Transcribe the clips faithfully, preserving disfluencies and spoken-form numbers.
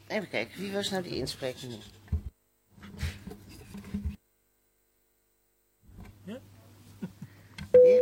Even kijken, wie was nou die inspreker nu? Ja? Ja.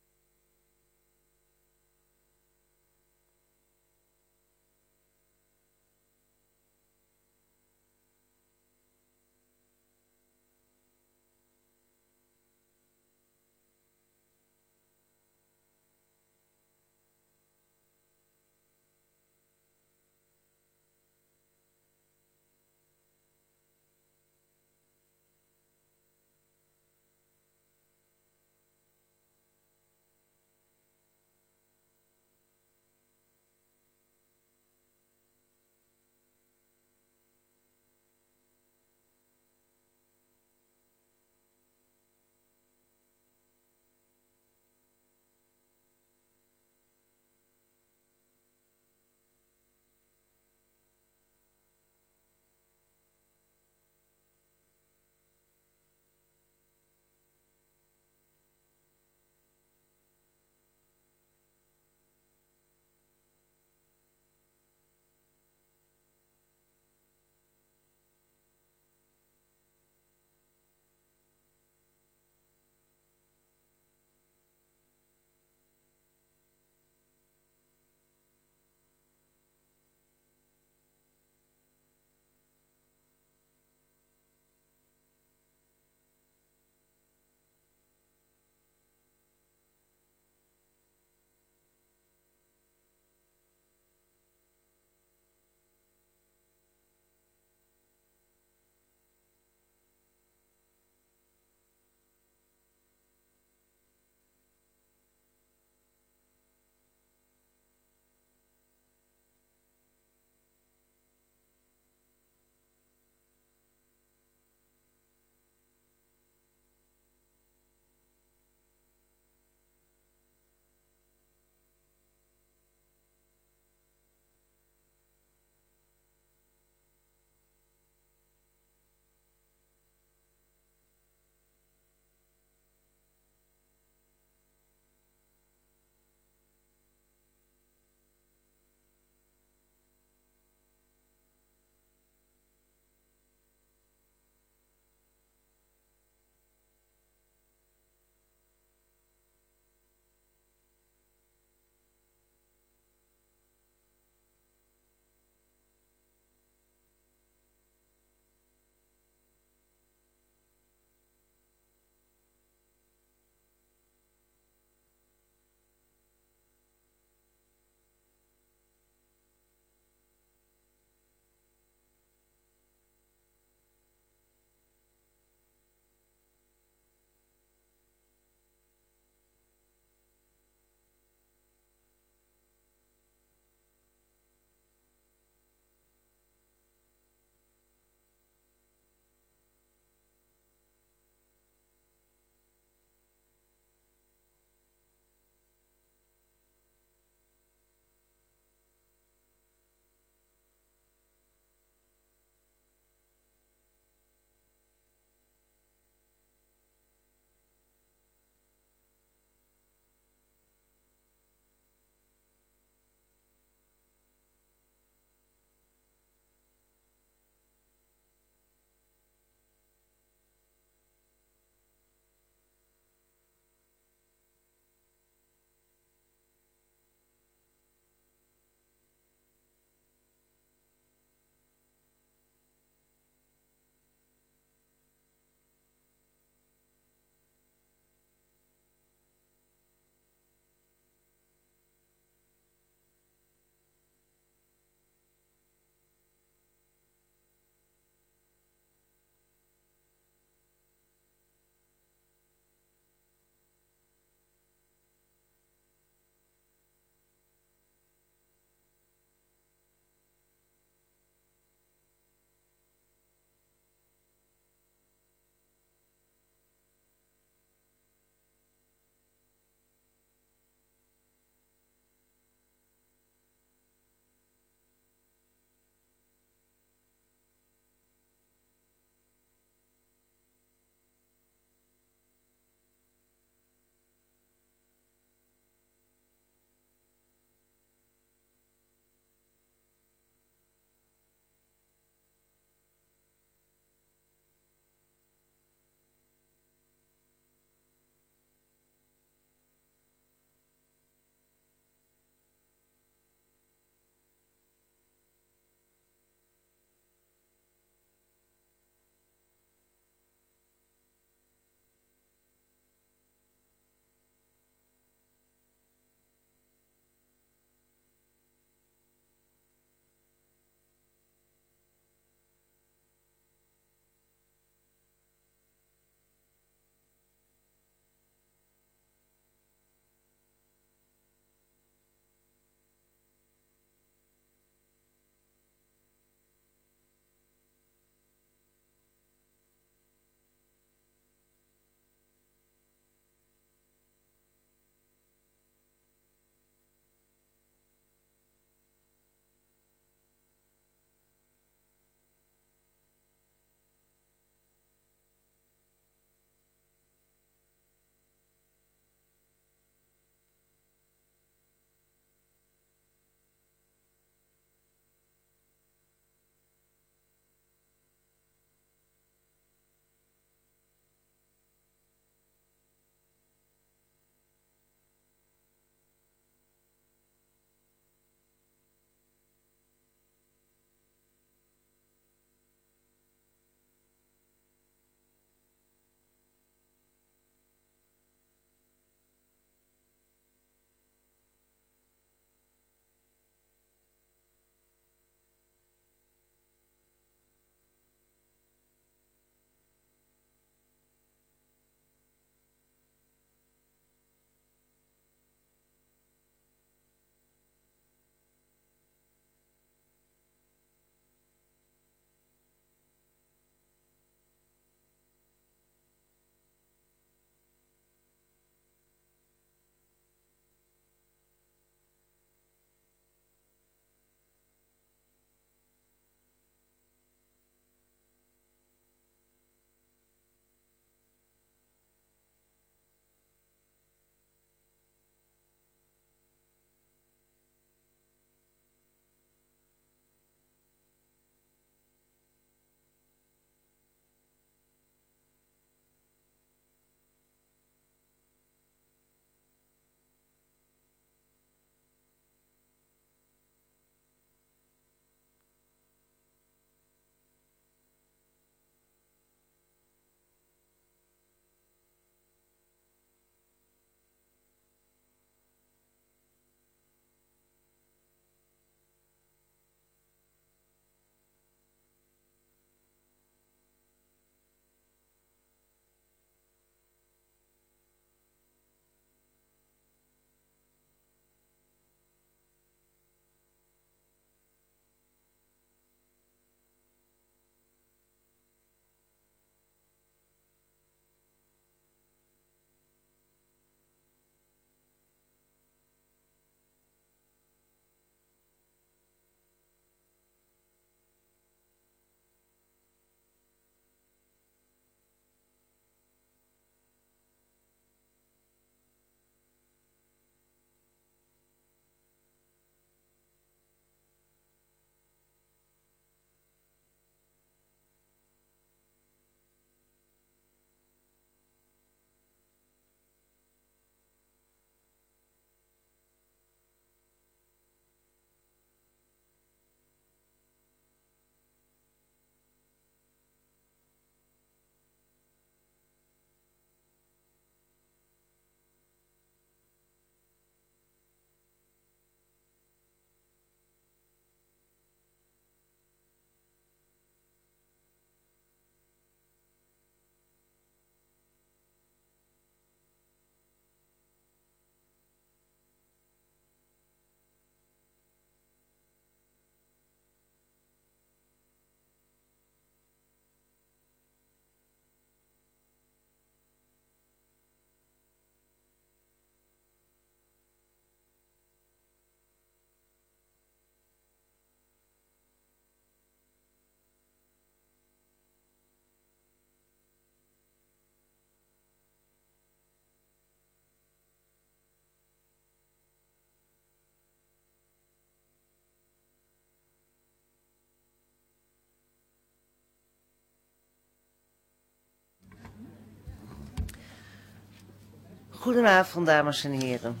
Goedenavond, dames en heren.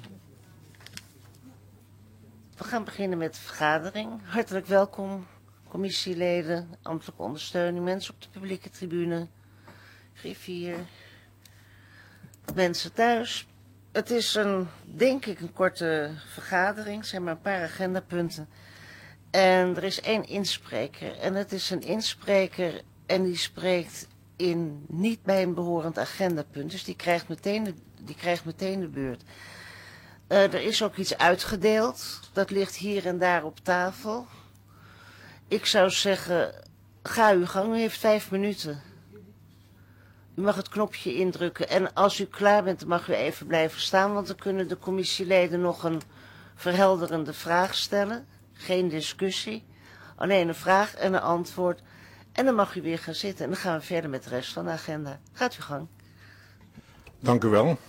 We gaan beginnen met de vergadering. Hartelijk welkom, commissieleden, ambtelijke ondersteuning, mensen op de publieke tribune, griffier, mensen thuis. Het is een, denk ik, een korte vergadering. Er zijn maar een paar agendapunten. En er is één inspreker. En het is een inspreker en die spreekt in niet bij een behorend agendapunt. Dus die krijgt meteen de, die krijgt meteen de beurt. Uh, er is ook iets uitgedeeld. Dat ligt hier en daar op tafel. Ik zou zeggen, ga uw gang. U heeft vijf minuten. U mag het knopje indrukken. En als u klaar bent, dan mag u even blijven staan. Want dan kunnen de commissieleden nog een verhelderende vraag stellen. Geen discussie. Alleen een vraag en een antwoord. En dan mag u weer gaan zitten. En dan gaan we verder met de rest van de agenda. Gaat uw gang. Dank u wel.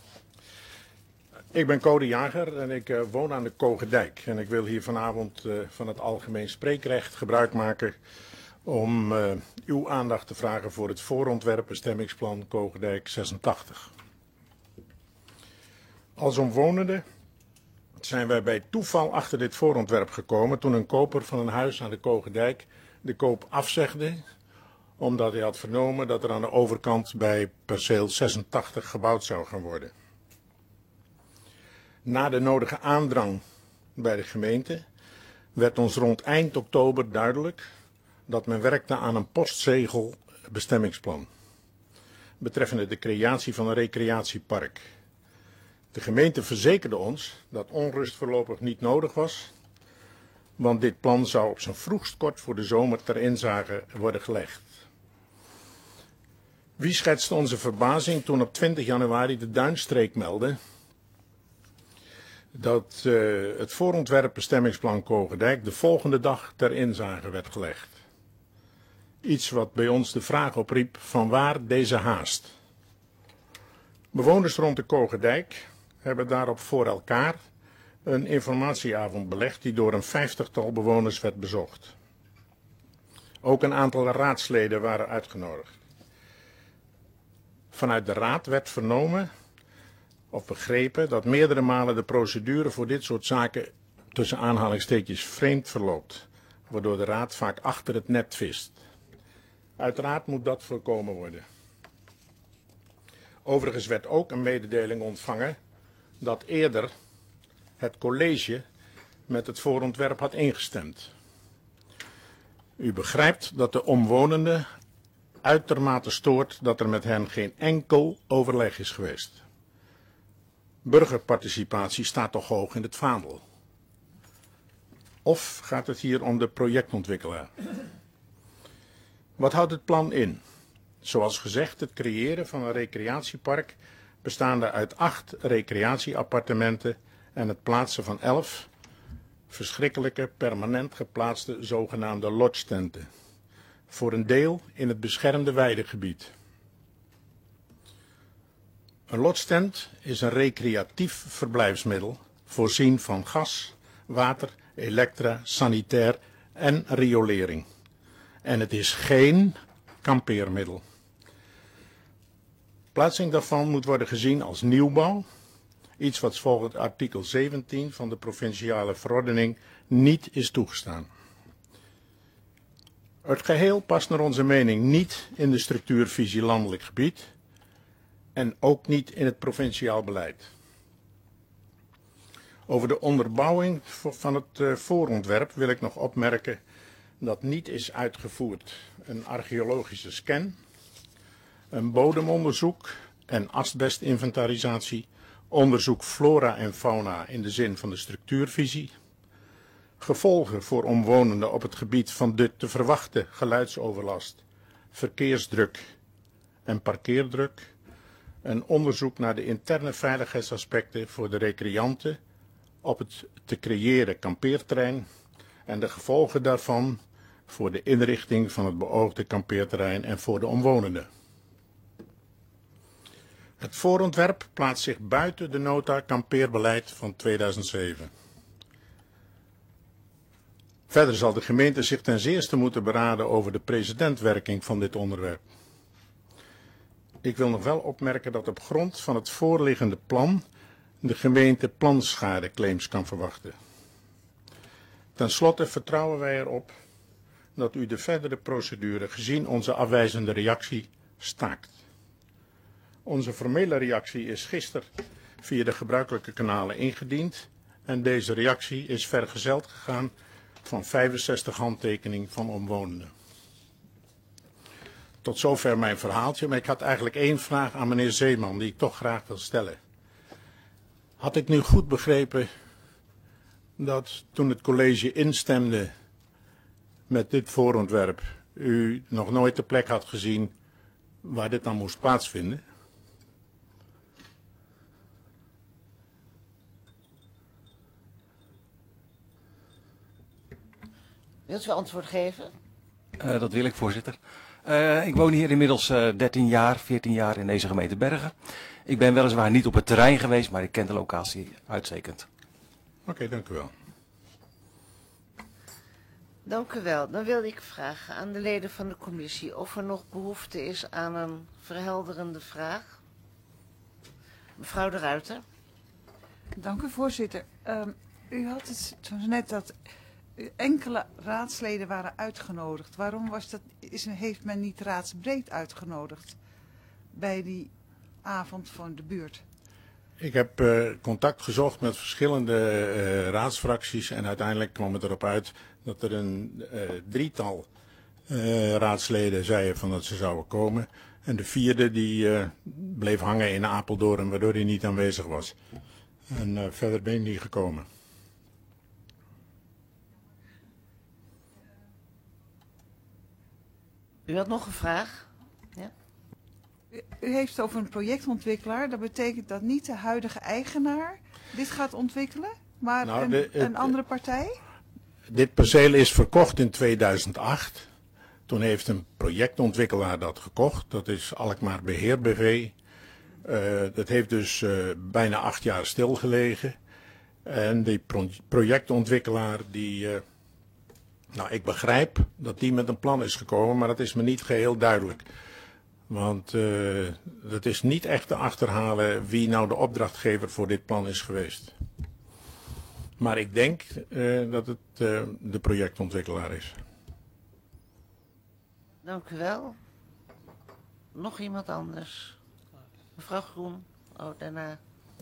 Ik ben Code Jager en ik uh, woon aan de Kogedijk. En ik wil hier vanavond uh, van het algemeen spreekrecht gebruik maken om uh, uw aandacht te vragen voor het voorontwerp bestemmingsplan Kogedijk zesentachtig. Als omwonenden zijn wij bij toeval achter dit voorontwerp gekomen toen een koper van een huis aan de Kogedijk de koop afzegde, omdat hij had vernomen dat er aan de overkant bij perceel zesentachtig gebouwd zou gaan worden. Na de nodige aandrang bij de gemeente werd ons rond eind oktober duidelijk dat men werkte aan een postzegel bestemmingsplan betreffende de creatie van een recreatiepark. De gemeente verzekerde ons dat onrust voorlopig niet nodig was, want dit plan zou op zijn vroegst kort voor de zomer ter inzage worden gelegd. Wie schetste onze verbazing toen op twintig januari de Duinstreek meldde dat uh, het voorontwerp bestemmingsplan Kogedijk de volgende dag ter inzage werd gelegd. Iets wat bij ons de vraag opriep: van waar deze haast? Bewoners rond de Kogedijk hebben daarop voor elkaar een informatieavond belegd die door een vijftigtal bewoners werd bezocht. Ook een aantal raadsleden waren uitgenodigd. Vanuit de raad werd vernomen of begrepen dat meerdere malen de procedure voor dit soort zaken tussen aanhalingstekens vreemd verloopt, waardoor de raad vaak achter het net vist. Uiteraard moet dat voorkomen worden. Overigens werd ook een mededeling ontvangen dat eerder het college met het voorontwerp had ingestemd. U begrijpt dat de omwonenden uitermate stoort dat er met hen geen enkel overleg is geweest. Burgerparticipatie staat toch hoog in het vaandel? Of gaat het hier om de projectontwikkelaar? Wat houdt het plan in? Zoals gezegd, het creëren van een recreatiepark bestaande uit acht recreatieappartementen en het plaatsen van elf verschrikkelijke permanent geplaatste zogenaamde lodge-tenten. Voor een deel in het beschermde weidegebied. Een lodge-tent is een recreatief verblijfsmiddel voorzien van gas, water, elektra, sanitair en riolering. En het is geen kampeermiddel. Plaatsing daarvan moet worden gezien als nieuwbouw, iets wat volgens artikel zeventien van de provinciale verordening niet is toegestaan. Het geheel past naar onze mening niet in de structuurvisie landelijk gebied en ook niet in het provinciaal beleid. Over de onderbouwing van het voorontwerp wil ik nog opmerken dat niet is uitgevoerd een archeologische scan, een bodemonderzoek en asbestinventarisatie, onderzoek flora en fauna in de zin van de structuurvisie, gevolgen voor omwonenden op het gebied van de te verwachten geluidsoverlast, verkeersdruk en parkeerdruk, een onderzoek naar de interne veiligheidsaspecten voor de recreanten op het te creëren kampeerterrein en de gevolgen daarvan voor de inrichting van het beoogde kampeerterrein en voor de omwonenden. Het voorontwerp plaatst zich buiten de nota kampeerbeleid van tweeduizend zeven. Verder zal de gemeente zich ten zeerste moeten beraden over de precedentwerking van dit onderwerp. Ik wil nog wel opmerken dat op grond van het voorliggende plan de gemeente planschadeclaims kan verwachten. Ten slotte vertrouwen wij erop dat u de verdere procedure gezien onze afwijzende reactie staakt. Onze formele reactie is gisteren via de gebruikelijke kanalen ingediend en deze reactie is vergezeld gegaan van vijfenzestig handtekeningen van omwonenden. Tot zover mijn verhaaltje, maar ik had eigenlijk één vraag aan meneer Zeeman die ik toch graag wil stellen. Had ik nu goed begrepen dat toen het college instemde met dit voorontwerp, u nog nooit de plek had gezien waar dit dan moest plaatsvinden? Wilt u antwoord geven? Uh, dat wil ik, voorzitter. Uh, ik woon hier inmiddels uh, dertien jaar, veertien jaar in deze gemeente Bergen. Ik ben weliswaar niet op het terrein geweest, maar ik ken de locatie uitstekend. Oké, okay, dank u wel. Dank u wel. Dan wilde ik vragen aan de leden van de commissie of er nog behoefte is aan een verhelderende vraag. Mevrouw de Ruiter. Dank u, voorzitter. Um, u had het zo net dat enkele raadsleden waren uitgenodigd. Waarom was dat, is, heeft men niet raadsbreed uitgenodigd bij die avond van de buurt? Ik heb uh, contact gezocht met verschillende uh, raadsfracties en uiteindelijk kwam het erop uit dat er een uh, drietal uh, raadsleden zeiden van dat ze zouden komen. En de vierde die uh, bleef hangen in Apeldoorn, waardoor hij niet aanwezig was. En uh, verder ben ik niet gekomen. U had nog een vraag? Ja? U, u heeft over een projectontwikkelaar. Dat betekent dat niet de huidige eigenaar dit gaat ontwikkelen, maar nou, een, de, het, een andere partij? Dit perceel is verkocht in tweeduizend acht. Toen heeft een projectontwikkelaar dat gekocht. Dat is Alkmaar Beheer B V. Uh, dat heeft dus uh, bijna acht jaar stilgelegen. En die pro projectontwikkelaar die... Uh, nou, ik begrijp dat die met een plan is gekomen, maar dat is me niet geheel duidelijk. Want uh, het is niet echt te achterhalen wie nou de opdrachtgever voor dit plan is geweest. Maar ik denk uh, dat het uh, de projectontwikkelaar is. Dank u wel. Nog iemand anders? Mevrouw Groen. Oh, daarna.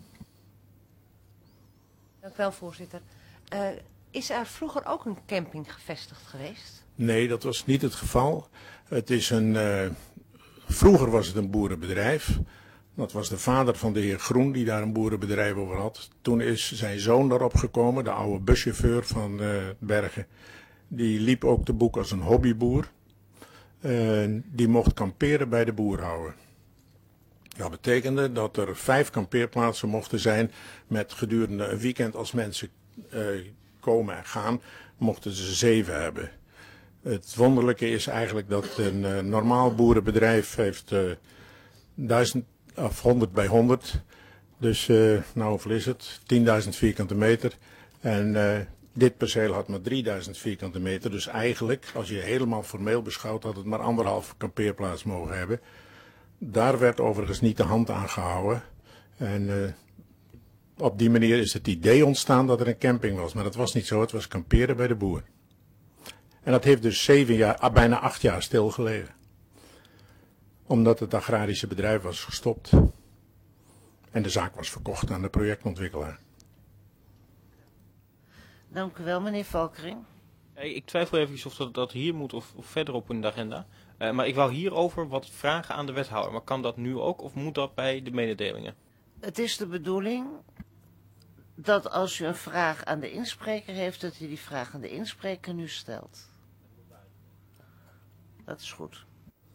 Dank u wel, voorzitter. Uh, is er vroeger ook een camping gevestigd geweest? Nee, dat was niet het geval. Het is een, uh, vroeger was het een boerenbedrijf. Dat was de vader van de heer Groen die daar een boerenbedrijf over had. Toen is zijn zoon daarop gekomen, de oude buschauffeur van uh, Bergen. Die liep ook te boek als een hobbyboer. Uh, die mocht kamperen bij de boerhouwer. Dat betekende dat er vijf kampeerplaatsen mochten zijn met gedurende een weekend als mensen uh, komen en gaan, mochten ze zeven hebben. Het wonderlijke is eigenlijk dat een uh, normaal boerenbedrijf heeft uh, duizend of honderd bij honderd. Dus, uh, nou hoeveel is het? tienduizend vierkante meter. En uh, dit perceel had maar drieduizend vierkante meter. Dus eigenlijk, als je helemaal formeel beschouwt, had het maar anderhalf kampeerplaats mogen hebben. Daar werd overigens niet de hand aan gehouden. En uh, op die manier is het idee ontstaan dat er een camping was. Maar dat was niet zo, het was kamperen bij de boer. En dat heeft dus zeven jaar, bijna acht jaar stilgelegen. Omdat het agrarische bedrijf was gestopt. En de zaak was verkocht aan de projectontwikkelaar. Dank u wel, meneer Valkering. Hey, ik twijfel even of dat, dat hier moet of, of verderop in de agenda. Uh, maar ik wou hierover wat vragen aan de wethouder. Maar kan dat nu ook of moet dat bij de mededelingen? Het is de bedoeling dat als u een vraag aan de inspreker heeft, dat u die vraag aan de inspreker nu stelt. Dat is goed.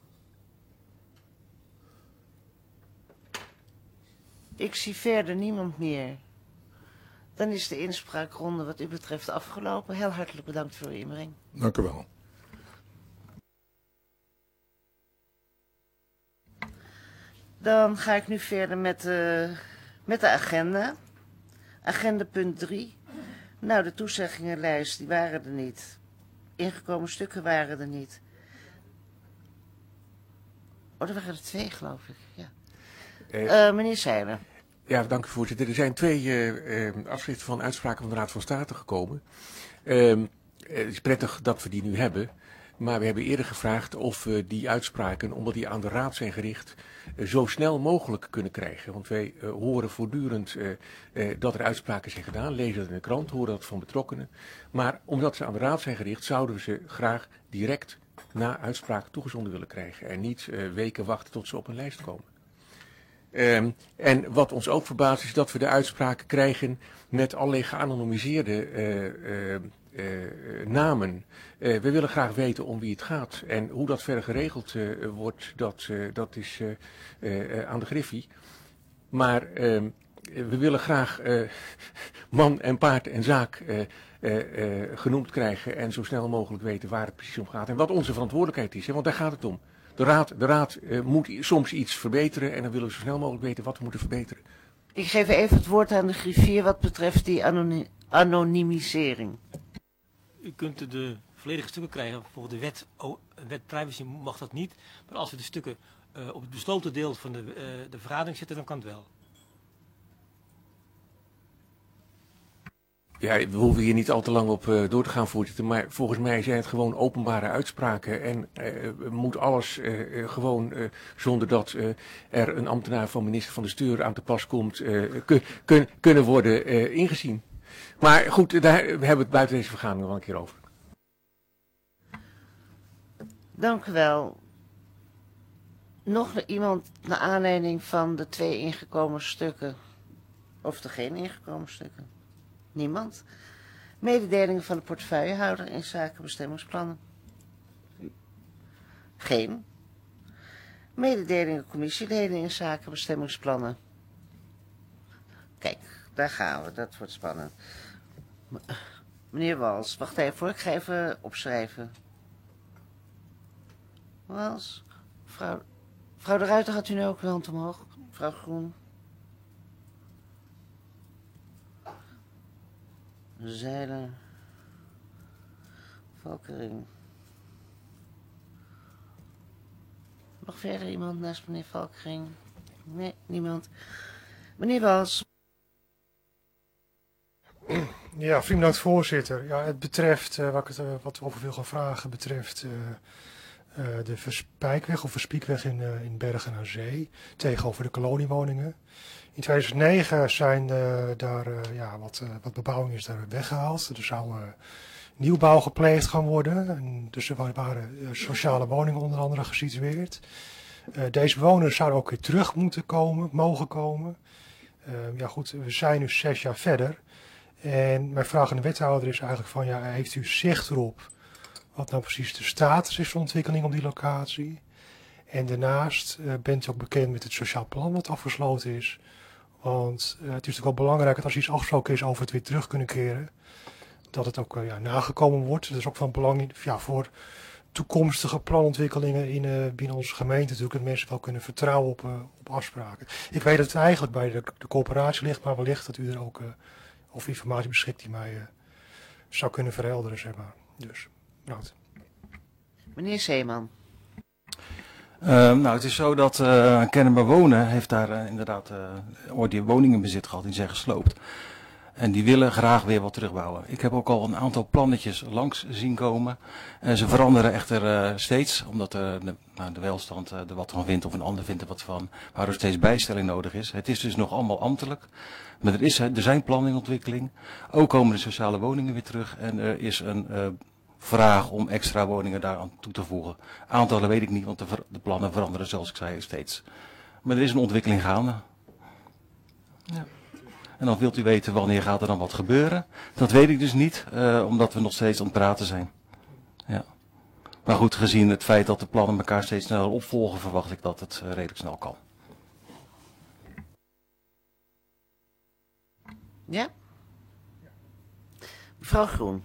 Ik zie verder niemand meer. Dan is de inspraakronde wat u betreft afgelopen. Heel hartelijk bedankt voor uw inbreng. Dank u wel. Dan ga ik nu verder met de, met de agenda. Agenda punt drie. Nou, de toezeggingenlijst, die waren er niet. Ingekomen stukken waren er niet. Oh, er waren er twee, geloof ik. Ja. Uh, uh, meneer Seiler. Ja, dank u voorzitter. Er zijn twee uh, uh, afschriften van uitspraken van de Raad van State gekomen. Uh, het is prettig dat we die nu hebben. Maar we hebben eerder gevraagd of we die uitspraken, omdat die aan de Raad zijn gericht, uh, zo snel mogelijk kunnen krijgen. Want wij uh, horen voortdurend uh, uh, dat er uitspraken zijn gedaan, lezen dat in de krant, horen dat van betrokkenen. Maar omdat ze aan de Raad zijn gericht, zouden we ze graag direct na uitspraak toegezonden willen krijgen. En niet uh, weken wachten tot ze op een lijst komen. Um, en wat ons ook verbaast is dat we de uitspraken krijgen met allerlei geanonimiseerde uh, uh, uh, namen. Uh, we willen graag weten om wie het gaat. En hoe dat verder geregeld uh, wordt, dat, uh, dat is uh, uh, aan de griffie. Maar uh, we willen graag uh, man en paard en zaak uh, uh, uh, genoemd krijgen en zo snel mogelijk weten waar het precies om gaat. En wat onze verantwoordelijkheid is, hè, want daar gaat het om. De Raad, de raad uh, moet soms iets verbeteren en dan willen we zo snel mogelijk weten wat we moeten verbeteren. Ik geef even het woord aan de griffier wat betreft die anoni anonimisering. U kunt de volledige stukken krijgen, bijvoorbeeld de wet, oh, wet privacy mag dat niet. Maar als we de stukken uh, op het besloten deel van de, uh, de vergadering zetten, dan kan het wel. Ja, we hoeven hier niet al te lang op uh, door te gaan, voorzitter. Maar volgens mij zijn het gewoon openbare uitspraken. En uh, moet alles uh, uh, gewoon, uh, zonder dat uh, er een ambtenaar van minister van de Stuur aan te pas komt, uh, kun, kun, kunnen worden uh, ingezien. Maar goed, daar hebben we het buiten deze vergadering nog wel een keer over. Dank u wel. Nog iemand naar aanleiding van de twee ingekomen stukken? Of de geen ingekomen stukken? Niemand. Mededelingen van de portefeuillehouder in zaken bestemmingsplannen? Geen. Mededelingen commissieleden in zaken bestemmingsplannen? Kijk, daar gaan we. Dat wordt spannend. Meneer Wals, wacht even hoor. Ik ga even opschrijven. Wals. Mevrouw, mevrouw de Ruiter, had u nu ook uw hand omhoog? Mevrouw Groen. Zeilen. Valkering. Nog verder iemand naast meneer Valkering? Nee, niemand. Meneer Wals. Ja, vriend dank voorzitter. Ja, het betreft, uh, wat, ik het, uh, wat we over wil gaan vragen, betreft uh, uh, de Verspijkweg of Verspiekweg in, uh, in Bergen aan Zee tegenover de koloniewoningen. In tweeduizend negen zijn uh, daar uh, ja, wat, uh, wat bebouwing is daar weggehaald. Er zou uh, nieuwbouw gepleegd gaan worden. En dus er waren uh, sociale woningen onder andere gesitueerd. Uh, deze bewoners zouden ook weer terug moeten komen, mogen komen. Uh, ja goed, we zijn nu zes jaar verder. En mijn vraag aan de wethouder is eigenlijk van, ja, heeft u zicht erop wat nou precies de status is van ontwikkeling op die locatie? En daarnaast uh, bent u ook bekend met het sociaal plan wat afgesloten is. Want uh, het is natuurlijk wel belangrijk dat als iets afgesproken is over het weer terug kunnen keren, dat het ook uh, ja, nagekomen wordt. Dat is ook van belang ja, voor toekomstige planontwikkelingen in, uh, binnen onze gemeente natuurlijk, dat mensen wel kunnen vertrouwen op, uh, op afspraken. Ik weet dat het eigenlijk bij de, de coöperatie ligt, maar wellicht dat u er ook uh, over informatie beschikt die mij uh, zou kunnen verhelderen, zeg maar. Dus, nou. Meneer Zeeman. Uh, nou, het is zo dat uh, Kennemer Wonen heeft daar uh, inderdaad uh, ooit die woningen in bezit gehad, die zijn gesloopt. En die willen graag weer wat terugbouwen. Ik heb ook al een aantal plannetjes langs zien komen. Uh, ze veranderen echter uh, steeds, omdat uh, de, nou, de welstand uh, er wat van vindt of een ander vindt er wat van. Waar er steeds bijstelling nodig is. Het is dus nog allemaal ambtelijk. Maar er, is, er zijn plannen in ontwikkeling. Ook komen de sociale woningen weer terug. En er is een uh, vraag om extra woningen daaraan toe te voegen. Aantallen weet ik niet, want de, de plannen veranderen zoals ik zei steeds. Maar er is een ontwikkeling gaande. Ja. En dan wilt u weten wanneer gaat er dan wat gebeuren. Dat weet ik dus niet, uh, omdat we nog steeds aan het praten zijn. Ja. Maar goed, gezien het feit dat de plannen elkaar steeds sneller opvolgen, verwacht ik dat het uh, redelijk snel kan. Ja? Mevrouw Groen.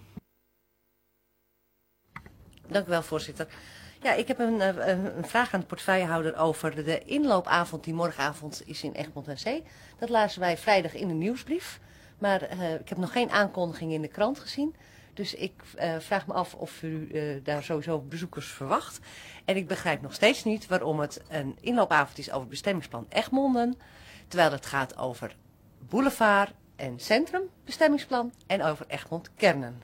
Dank u wel, voorzitter. Ja, ik heb een, een, een vraag aan de portefeuillehouder over de inloopavond die morgenavond is in Egmond aan Zee. Dat lazen wij vrijdag in de nieuwsbrief, maar uh, ik heb nog geen aankondiging in de krant gezien. Dus ik uh, vraag me af of u uh, daar sowieso bezoekers verwacht. En ik begrijp nog steeds niet waarom het een inloopavond is over bestemmingsplan Egmonden. Terwijl het gaat over boulevard en centrum bestemmingsplan en over Egmond Kernen.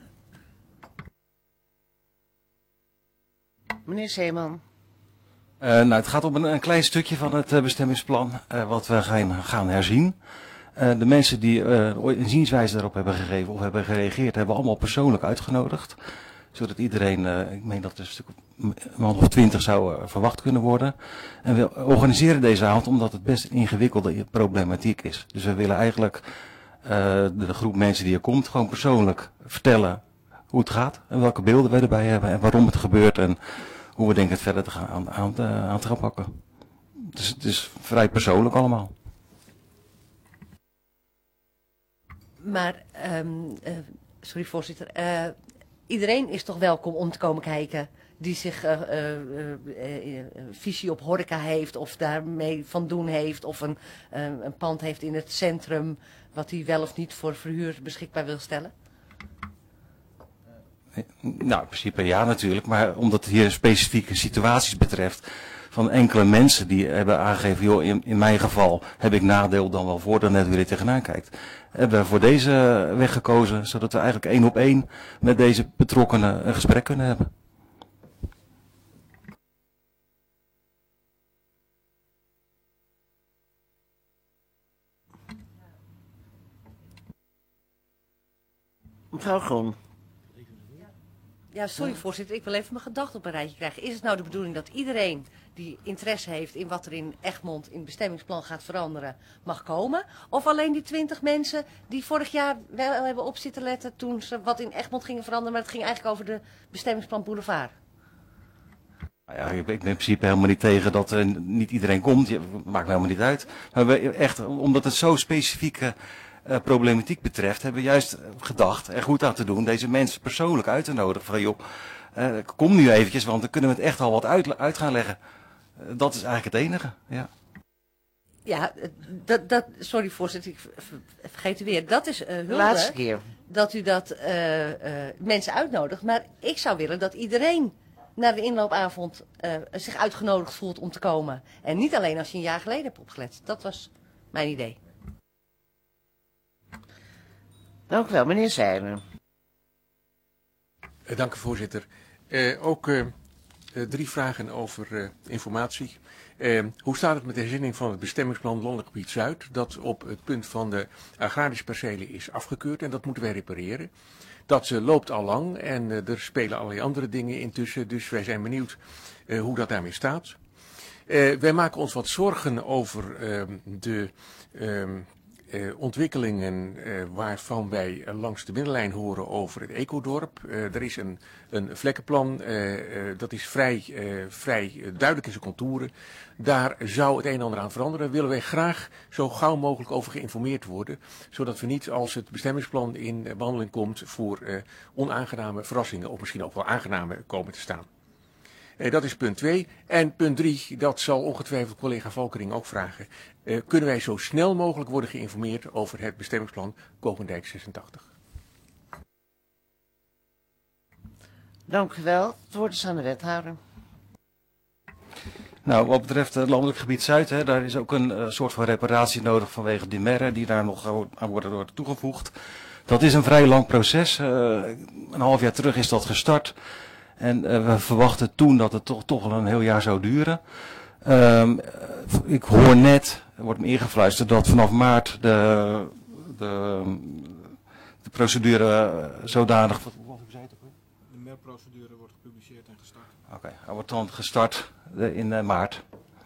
Meneer Zeeman. Uh, nou, het gaat om een, een klein stukje van het uh, bestemmingsplan uh, wat we gaan, gaan herzien. Uh, de mensen die uh, een zienswijze daarop hebben gegeven of hebben gereageerd, hebben we allemaal persoonlijk uitgenodigd. Zodat iedereen, uh, ik meen dat er een stuk een man of twintig zou uh, verwacht kunnen worden. En we organiseren deze avond omdat het best een ingewikkelde problematiek is. Dus we willen eigenlijk uh, de, de groep mensen die er komt gewoon persoonlijk vertellen hoe het gaat. En welke beelden we erbij hebben en waarom het gebeurt en hoe we denken het verder te gaan, aan, aan, aan te gaan pakken. Dus het is vrij persoonlijk allemaal. Maar, um, uh, sorry voorzitter, uh, iedereen is toch welkom om te komen kijken die zich uh, uh, uh, uh, visie op horeca heeft of daarmee van doen heeft of een, uh, een pand heeft in het centrum wat hij wel of niet voor verhuur beschikbaar wil stellen? Nou, in principe ja natuurlijk, maar omdat het hier specifieke situaties betreft van enkele mensen die hebben aangegeven, joh, in, in mijn geval heb ik nadeel dan wel voordeel, net hoe je er tegenaan kijkt. Hebben we voor deze weg gekozen, zodat we eigenlijk één op één met deze betrokkenen een gesprek kunnen hebben. Mevrouw Groen. Ja, sorry voorzitter, ik wil even mijn gedachten op een rijtje krijgen. Is het nou de bedoeling dat iedereen die interesse heeft in wat er in Egmond in het bestemmingsplan gaat veranderen, mag komen? Of alleen die twintig mensen die vorig jaar wel hebben op zitten letten toen ze wat in Egmond gingen veranderen, maar het ging eigenlijk over de bestemmingsplan Boulevard? Nou ja, ik ben in principe helemaal niet tegen dat uh, niet iedereen komt, je, maakt me helemaal niet uit. Maar we, echt, omdat het zo specifieke uh, problematiek betreft, hebben we juist gedacht er goed aan te doen deze mensen persoonlijk uit te nodigen. Van joh, uh, kom nu eventjes, want dan kunnen we het echt al wat uit, uit gaan leggen. Uh, dat is eigenlijk het enige, ja. Ja, dat, dat, sorry voorzitter, ik vergeet u weer. Dat is uh, hulde. Laatste keer. Dat u dat uh, uh, mensen uitnodigt. Maar ik zou willen dat iedereen naar de inloopavond uh, zich uitgenodigd voelt om te komen. En niet alleen als je een jaar geleden hebt opgelet. Dat was mijn idee. Dank u wel, meneer Zijmen. Uh, dank u voorzitter. Uh, ook uh, uh, drie vragen over uh, informatie. Uh, hoe staat het met de herziening van het bestemmingsplan Londengebied Zuid, dat op het punt van de agrarische percelen is afgekeurd en dat moeten wij repareren. Dat uh, loopt al lang en uh, er spelen allerlei andere dingen intussen, dus wij zijn benieuwd uh, hoe dat daarmee staat. Uh, wij maken ons wat zorgen over uh, de uh, uh, ontwikkelingen uh, waarvan wij uh, langs de binnenlijn horen over het ecodorp. Uh, er is een, een vlekkenplan, uh, uh, dat is vrij, uh, vrij duidelijk in zijn contouren. Daar zou het een en ander aan veranderen. Daar willen wij graag zo gauw mogelijk over geïnformeerd worden. Zodat we niet als het bestemmingsplan in behandeling komt voor uh, onaangename verrassingen. Of misschien ook wel aangename komen te staan. Uh, dat is punt twee. En punt drie, dat zal ongetwijfeld collega Valkering ook vragen. Uh, kunnen wij zo snel mogelijk worden geïnformeerd over het bestemmingsplan Kokendijk zesentachtig? Dank u wel. Het woord is aan de wethouder. Nou, wat betreft het landelijk gebied Zuid, hè, daar is ook een uh, soort van reparatie nodig vanwege die merren die daar nog uh, aan worden, worden toegevoegd. Dat is een vrij lang proces. Uh, een half jaar terug is dat gestart. En uh, we verwachten toen dat het toch, toch wel een heel jaar zou duren. Um, ik hoor net, er wordt me ingefluisterd, dat vanaf maart de, de, de procedure uh, zodanig... Wat, wat ik zei het ook weer? De merprocedure wordt gepubliceerd en gestart. Oké, okay, hij wordt dan gestart in uh, maart.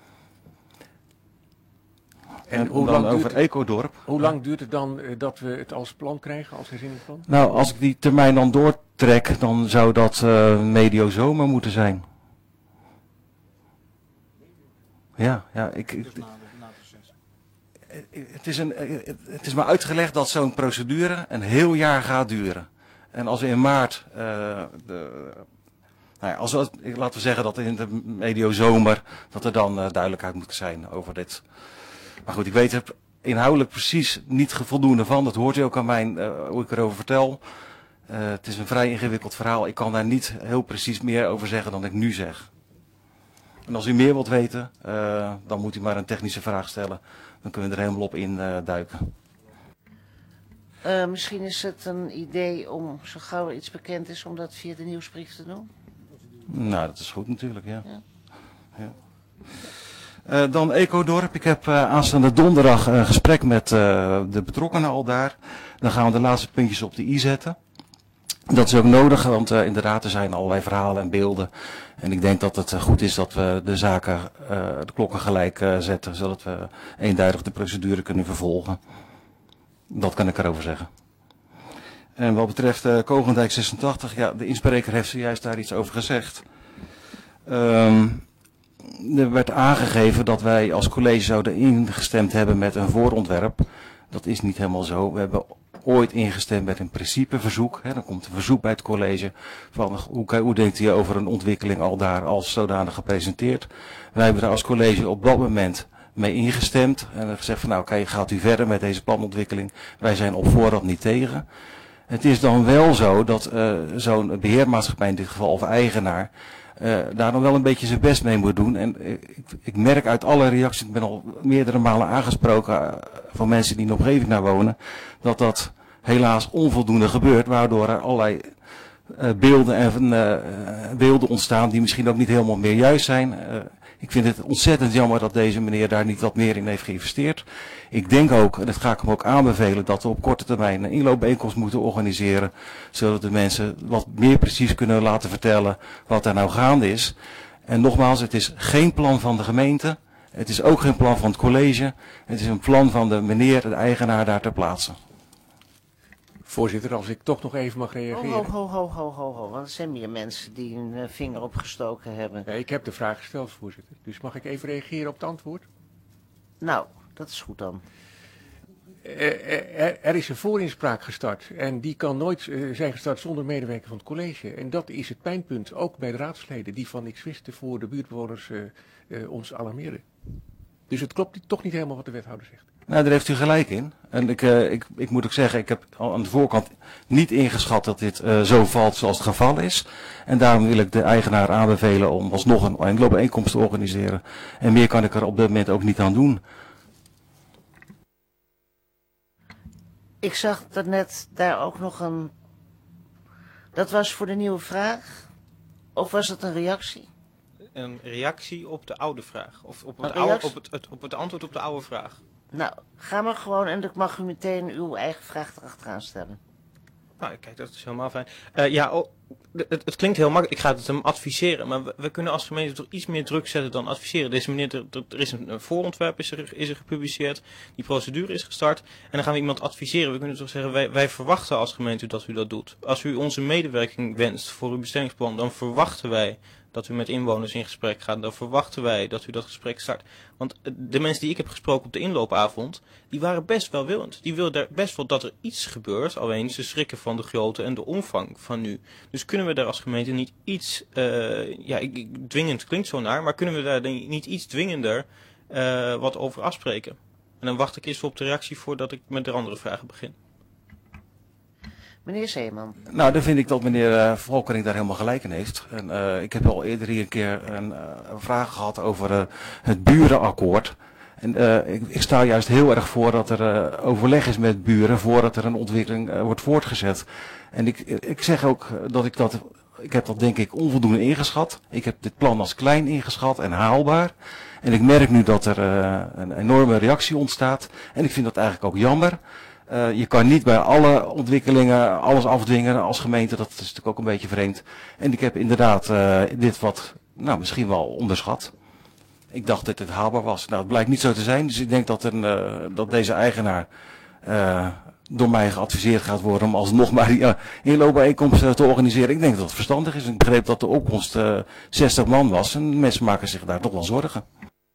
En, en hoe dan lang over duurt, Ecodorp. Hoe lang duurt het dan uh, dat we het als plan krijgen, als herzieningsplan? Nou, als ik die termijn dan doortrek, dan zou dat uh, medio zomer moeten zijn. Ja, ja, ik... ik Dus na, na het proces. Het is, een, het is maar uitgelegd dat zo'n procedure een heel jaar gaat duren. En als we in maart... Uh, de, Nou ja, als we, laten we zeggen dat in de medio zomer dat er dan uh, duidelijkheid moet zijn over dit. Maar goed, ik weet er inhoudelijk precies niet voldoende van. Dat hoort u ook aan mij, uh, hoe ik erover vertel. Uh, het is een vrij ingewikkeld verhaal. Ik kan daar niet heel precies meer over zeggen dan ik nu zeg. En als u meer wilt weten, uh, dan moet u maar een technische vraag stellen. Dan kunnen we er helemaal op in uh, duiken. Uh, misschien is het een idee om, zo gauw er iets bekend is, om dat via de nieuwsbrief te doen? Nou, dat is goed natuurlijk, ja. ja. ja. Uh, dan Ecodorp. Ik heb uh, aanstaande donderdag een gesprek met uh, de betrokkenen al daar. Dan gaan we de laatste puntjes op de i zetten. Dat is ook nodig, want uh, inderdaad er zijn allerlei verhalen en beelden. En ik denk dat het uh, goed is dat we de zaken, uh, de klokken gelijk uh, zetten, zodat we eenduidig de procedure kunnen vervolgen. Dat kan ik erover zeggen. En wat betreft uh, Kogendijk zesentachtig, ja, de inspreker heeft zojuist daar iets over gezegd. Um, er werd aangegeven dat wij als college zouden ingestemd hebben met een voorontwerp. Dat is niet helemaal zo. We hebben ooit ingestemd met een principeverzoek. Hè. Dan komt een verzoek bij het college van hoe, hoe denkt u over een ontwikkeling al daar als zodanig gepresenteerd. Wij hebben daar als college op dat moment mee ingestemd en hebben gezegd van nou oké, okay, gaat u verder met deze planontwikkeling. Wij zijn op voorhand niet tegen. Het is dan wel zo dat uh, zo'n beheermaatschappij in dit geval of eigenaar uh, daar dan wel een beetje zijn best mee moet doen. En uh, ik, ik merk uit alle reacties, ik ben al meerdere malen aangesproken uh, van mensen die in de omgeving daar wonen, dat dat helaas onvoldoende gebeurt, waardoor er allerlei uh, beelden en uh, beelden ontstaan die misschien ook niet helemaal meer juist zijn. Uh, ik vind het ontzettend jammer dat deze meneer daar niet wat meer in heeft geïnvesteerd. Ik denk ook, en dat ga ik hem ook aanbevelen, dat we op korte termijn een inloopbijeenkomst moeten organiseren, zodat de mensen wat meer precies kunnen laten vertellen wat er nou gaande is. En nogmaals, het is geen plan van de gemeente, het is ook geen plan van het college, het is een plan van de meneer, de eigenaar daar ter plaatse. Voorzitter, als ik toch nog even mag reageren. Ho, ho, ho, ho, ho, ho, want er zijn meer mensen die hun uh, vinger opgestoken hebben. Ja, ik heb de vraag gesteld, voorzitter. Dus mag ik even reageren op het antwoord? Nou, dat is goed dan. Er, er, er is een voorinspraak gestart en die kan nooit uh, zijn gestart zonder medewerking van het college. En dat is het pijnpunt, ook bij de raadsleden, die van niks wisten voor de buurtbewoners uh, uh, ons alarmeerden. Dus het klopt toch niet helemaal wat de wethouder zegt. Nou, daar heeft u gelijk in. En ik, uh, ik, ik moet ook zeggen, ik heb al aan de voorkant niet ingeschat dat dit uh, zo valt zoals het geval is. En daarom wil ik de eigenaar aanbevelen om alsnog een inloopbijeenkomst te organiseren. En meer kan ik er op dit moment ook niet aan doen. Ik zag dat net daar ook nog een... Dat was voor de nieuwe vraag? Of was het een reactie? Een reactie op de oude vraag. Of op het, Een oude, reactie? op het, het, op het antwoord op de oude vraag. Nou, ga maar gewoon en dan mag u meteen uw eigen vraag erachteraan stellen. Nou, kijk, dat is helemaal fijn. Uh, ja, oh, het, het klinkt heel makkelijk. Ik ga het hem adviseren. Maar we, we kunnen als gemeente toch iets meer druk zetten dan adviseren. Deze meneer, er, er is een, een voorontwerp is er, is er gepubliceerd. Die procedure is gestart. En dan gaan we iemand adviseren. We kunnen toch zeggen, wij, wij verwachten als gemeente dat u dat doet. Als u onze medewerking wenst voor uw bestemmingsplan, dan verwachten wij dat u met inwoners in gesprek gaat. Dan verwachten wij dat u dat gesprek start. Want de mensen die ik heb gesproken op de inloopavond, die waren best welwillend. Die wilden daar best wel dat er iets gebeurt. Alleen ze schrikken van de grootte en de omvang van nu. Dus kunnen we daar als gemeente niet iets, uh, ja, ik, ik, dwingend klinkt zo naar, maar kunnen we daar niet iets dwingender uh, wat over afspreken? En dan wacht ik eerst op de reactie voordat ik met de andere vragen begin. Meneer Zeeman. Nou, dan vind ik dat meneer uh, Volkering daar helemaal gelijk in heeft. En, uh, ik heb al eerder hier een keer een, uh, een vraag gehad over uh, het burenakkoord. En uh, ik, ik sta juist heel erg voor dat er uh, overleg is met buren voordat er een ontwikkeling uh, wordt voortgezet. En ik, ik zeg ook dat ik dat, ik heb dat denk ik onvoldoende ingeschat. Ik heb dit plan als klein ingeschat en haalbaar. En ik merk nu dat er uh, een enorme reactie ontstaat. En ik vind dat eigenlijk ook jammer. Uh, je kan niet bij alle ontwikkelingen alles afdwingen als gemeente, dat is natuurlijk ook een beetje vreemd. En ik heb inderdaad uh, dit wat, nou misschien wel onderschat. Ik dacht dat het haalbaar was. Nou, het blijkt niet zo te zijn, dus ik denk dat, een, uh, dat deze eigenaar uh, door mij geadviseerd gaat worden om alsnog maar die uh, inloopbijeenkomst uh, te organiseren. Ik denk dat het verstandig is. Ik begreep dat de opkomst uh, zestig man was en mensen maken zich daar toch wel zorgen.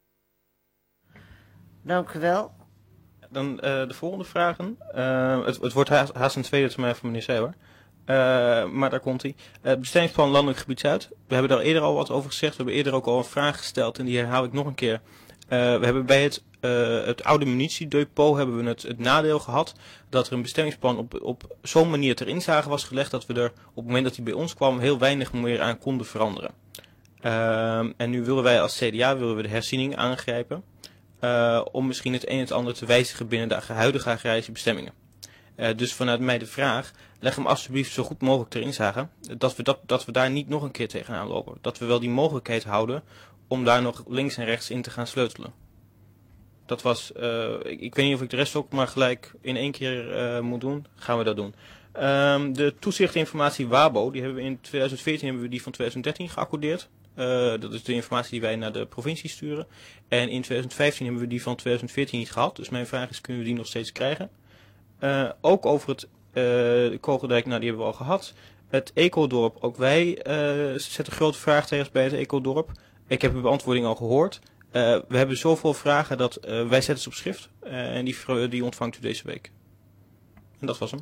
Dank u wel. Dan uh, de volgende vragen. Uh, het, het wordt haast, haast een tweede termijn van meneer Seeuwer. Uh, maar daar komt hij. Uh, het bestemmingsplan Landelijk Gebied Zuid. We hebben daar eerder al wat over gezegd. We hebben eerder ook al een vraag gesteld en die herhaal ik nog een keer. we hebben bij het, uh, het oude munitiedepot hebben we het, het nadeel gehad dat er een bestemmingsplan op, op zo'n manier ter inzage was gelegd dat we er op het moment dat hij bij ons kwam heel weinig meer aan konden veranderen. Uh, en nu willen wij als C D A willen we de herziening aangrijpen uh, om misschien het een en het ander te wijzigen binnen de huidige agrarische bestemmingen. Uh, dus vanuit mij de vraag, leg hem alsjeblieft zo goed mogelijk ter inzage, dat we, dat, dat we daar niet nog een keer tegenaan lopen. Dat we wel die mogelijkheid houden om daar nog links en rechts in te gaan sleutelen. Dat was, uh, ik, ik weet niet of ik de rest ook maar gelijk in één keer uh, moet doen, gaan we dat doen. Um, de toezichtinformatie WABO, die hebben we in tweeduizend veertien hebben we die van tweeduizend dertien geaccordeerd. Uh, dat is de informatie die wij naar de provincie sturen. En in tweeduizend vijftien hebben we die van tweeduizend veertien niet gehad. Dus mijn vraag is, kunnen we die nog steeds krijgen? Uh, ook over het uh, de Kogeldijk, nou die hebben we al gehad. Het ecodorp, ook wij uh, zetten grote vraagtekens bij het ecodorp. Ik heb uw beantwoording al gehoord. Uh, we hebben zoveel vragen dat uh, wij zetten ze op schrift. Uh, en die, die ontvangt u deze week. En dat was hem.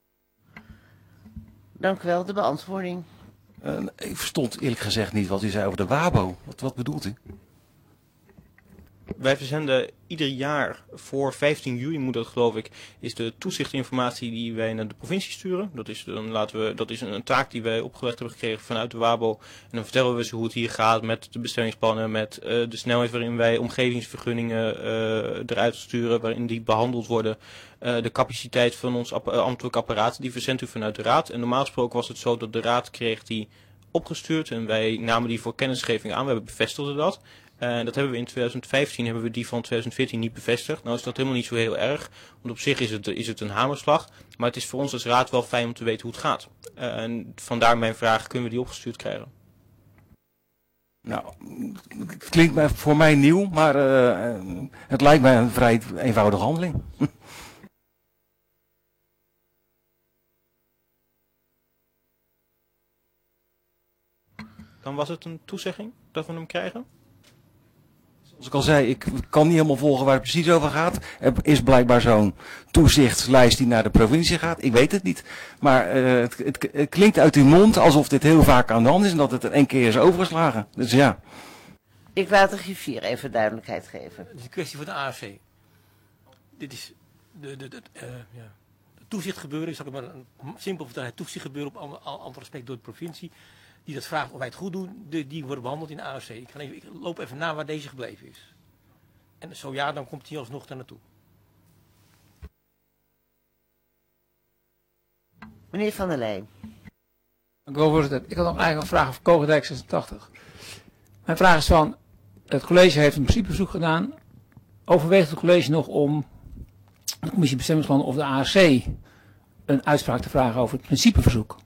Dank u wel, de beantwoording. Uh, ik verstond eerlijk gezegd niet wat u zei over de WABO. Wat, wat bedoelt u? Wij verzenden ieder jaar voor vijftien juli, moet dat geloof ik, is de toezichtinformatie die wij naar de provincie sturen. Dat is, dan laten we, dat is een, een taak die wij opgelegd hebben gekregen vanuit de WABO. En dan vertellen we ze hoe het hier gaat met de bestemmingsplannen, met uh, de snelheid waarin wij omgevingsvergunningen uh, eruit sturen, waarin die behandeld worden. Uh, de capaciteit van ons app- ambtelijk apparaat, die verzendt u vanuit de raad. En normaal gesproken was het zo dat de raad kreeg die opgestuurd en wij namen die voor kennisgeving aan. We hebben bevestigd dat. Uh, dat hebben we in tweeduizend vijftien, hebben we die van tweeduizend veertien niet bevestigd. Nou is dat helemaal niet zo heel erg, want op zich is het, is het een hamerslag. Maar het is voor ons als raad wel fijn om te weten hoe het gaat. Uh, en vandaar mijn vraag, kunnen we die opgestuurd krijgen? Nou, het klinkt mij, voor mij nieuw, maar uh, het lijkt mij een vrij eenvoudige handeling. Dan was het een toezegging dat we hem krijgen? Zoals ik al zei, ik kan niet helemaal volgen waar het precies over gaat. Er is blijkbaar zo'n toezichtslijst die naar de provincie gaat. Ik weet het niet. Maar uh, het, het, het klinkt uit uw mond alsof dit heel vaak aan de hand is en dat het er één keer is overgeslagen. Dus ja. Ik laat de griffier even duidelijkheid geven. Het is een kwestie van de A F C. Dit is de, de, de, uh, ja. de toezichtgebeuren, zal ik maar simpel vertellen, het toezichtgebeuren op ander, ander respect door de provincie. Die dat vraagt of wij het goed doen, die, die worden behandeld in de A F C. Ik, ga even, ik loop even na waar deze gebleven is. En zo ja, dan komt hij alsnog daar naartoe. Meneer Van der Leyen. Dank u wel, voorzitter. Ik had nog eigenlijk een vraag over Kogendijk zesentachtig. Mijn vraag is van, het college heeft een principeverzoek gedaan. Overweegt het college nog om de commissie bestemmingsplan of de A R C een uitspraak te vragen over het principeverzoek?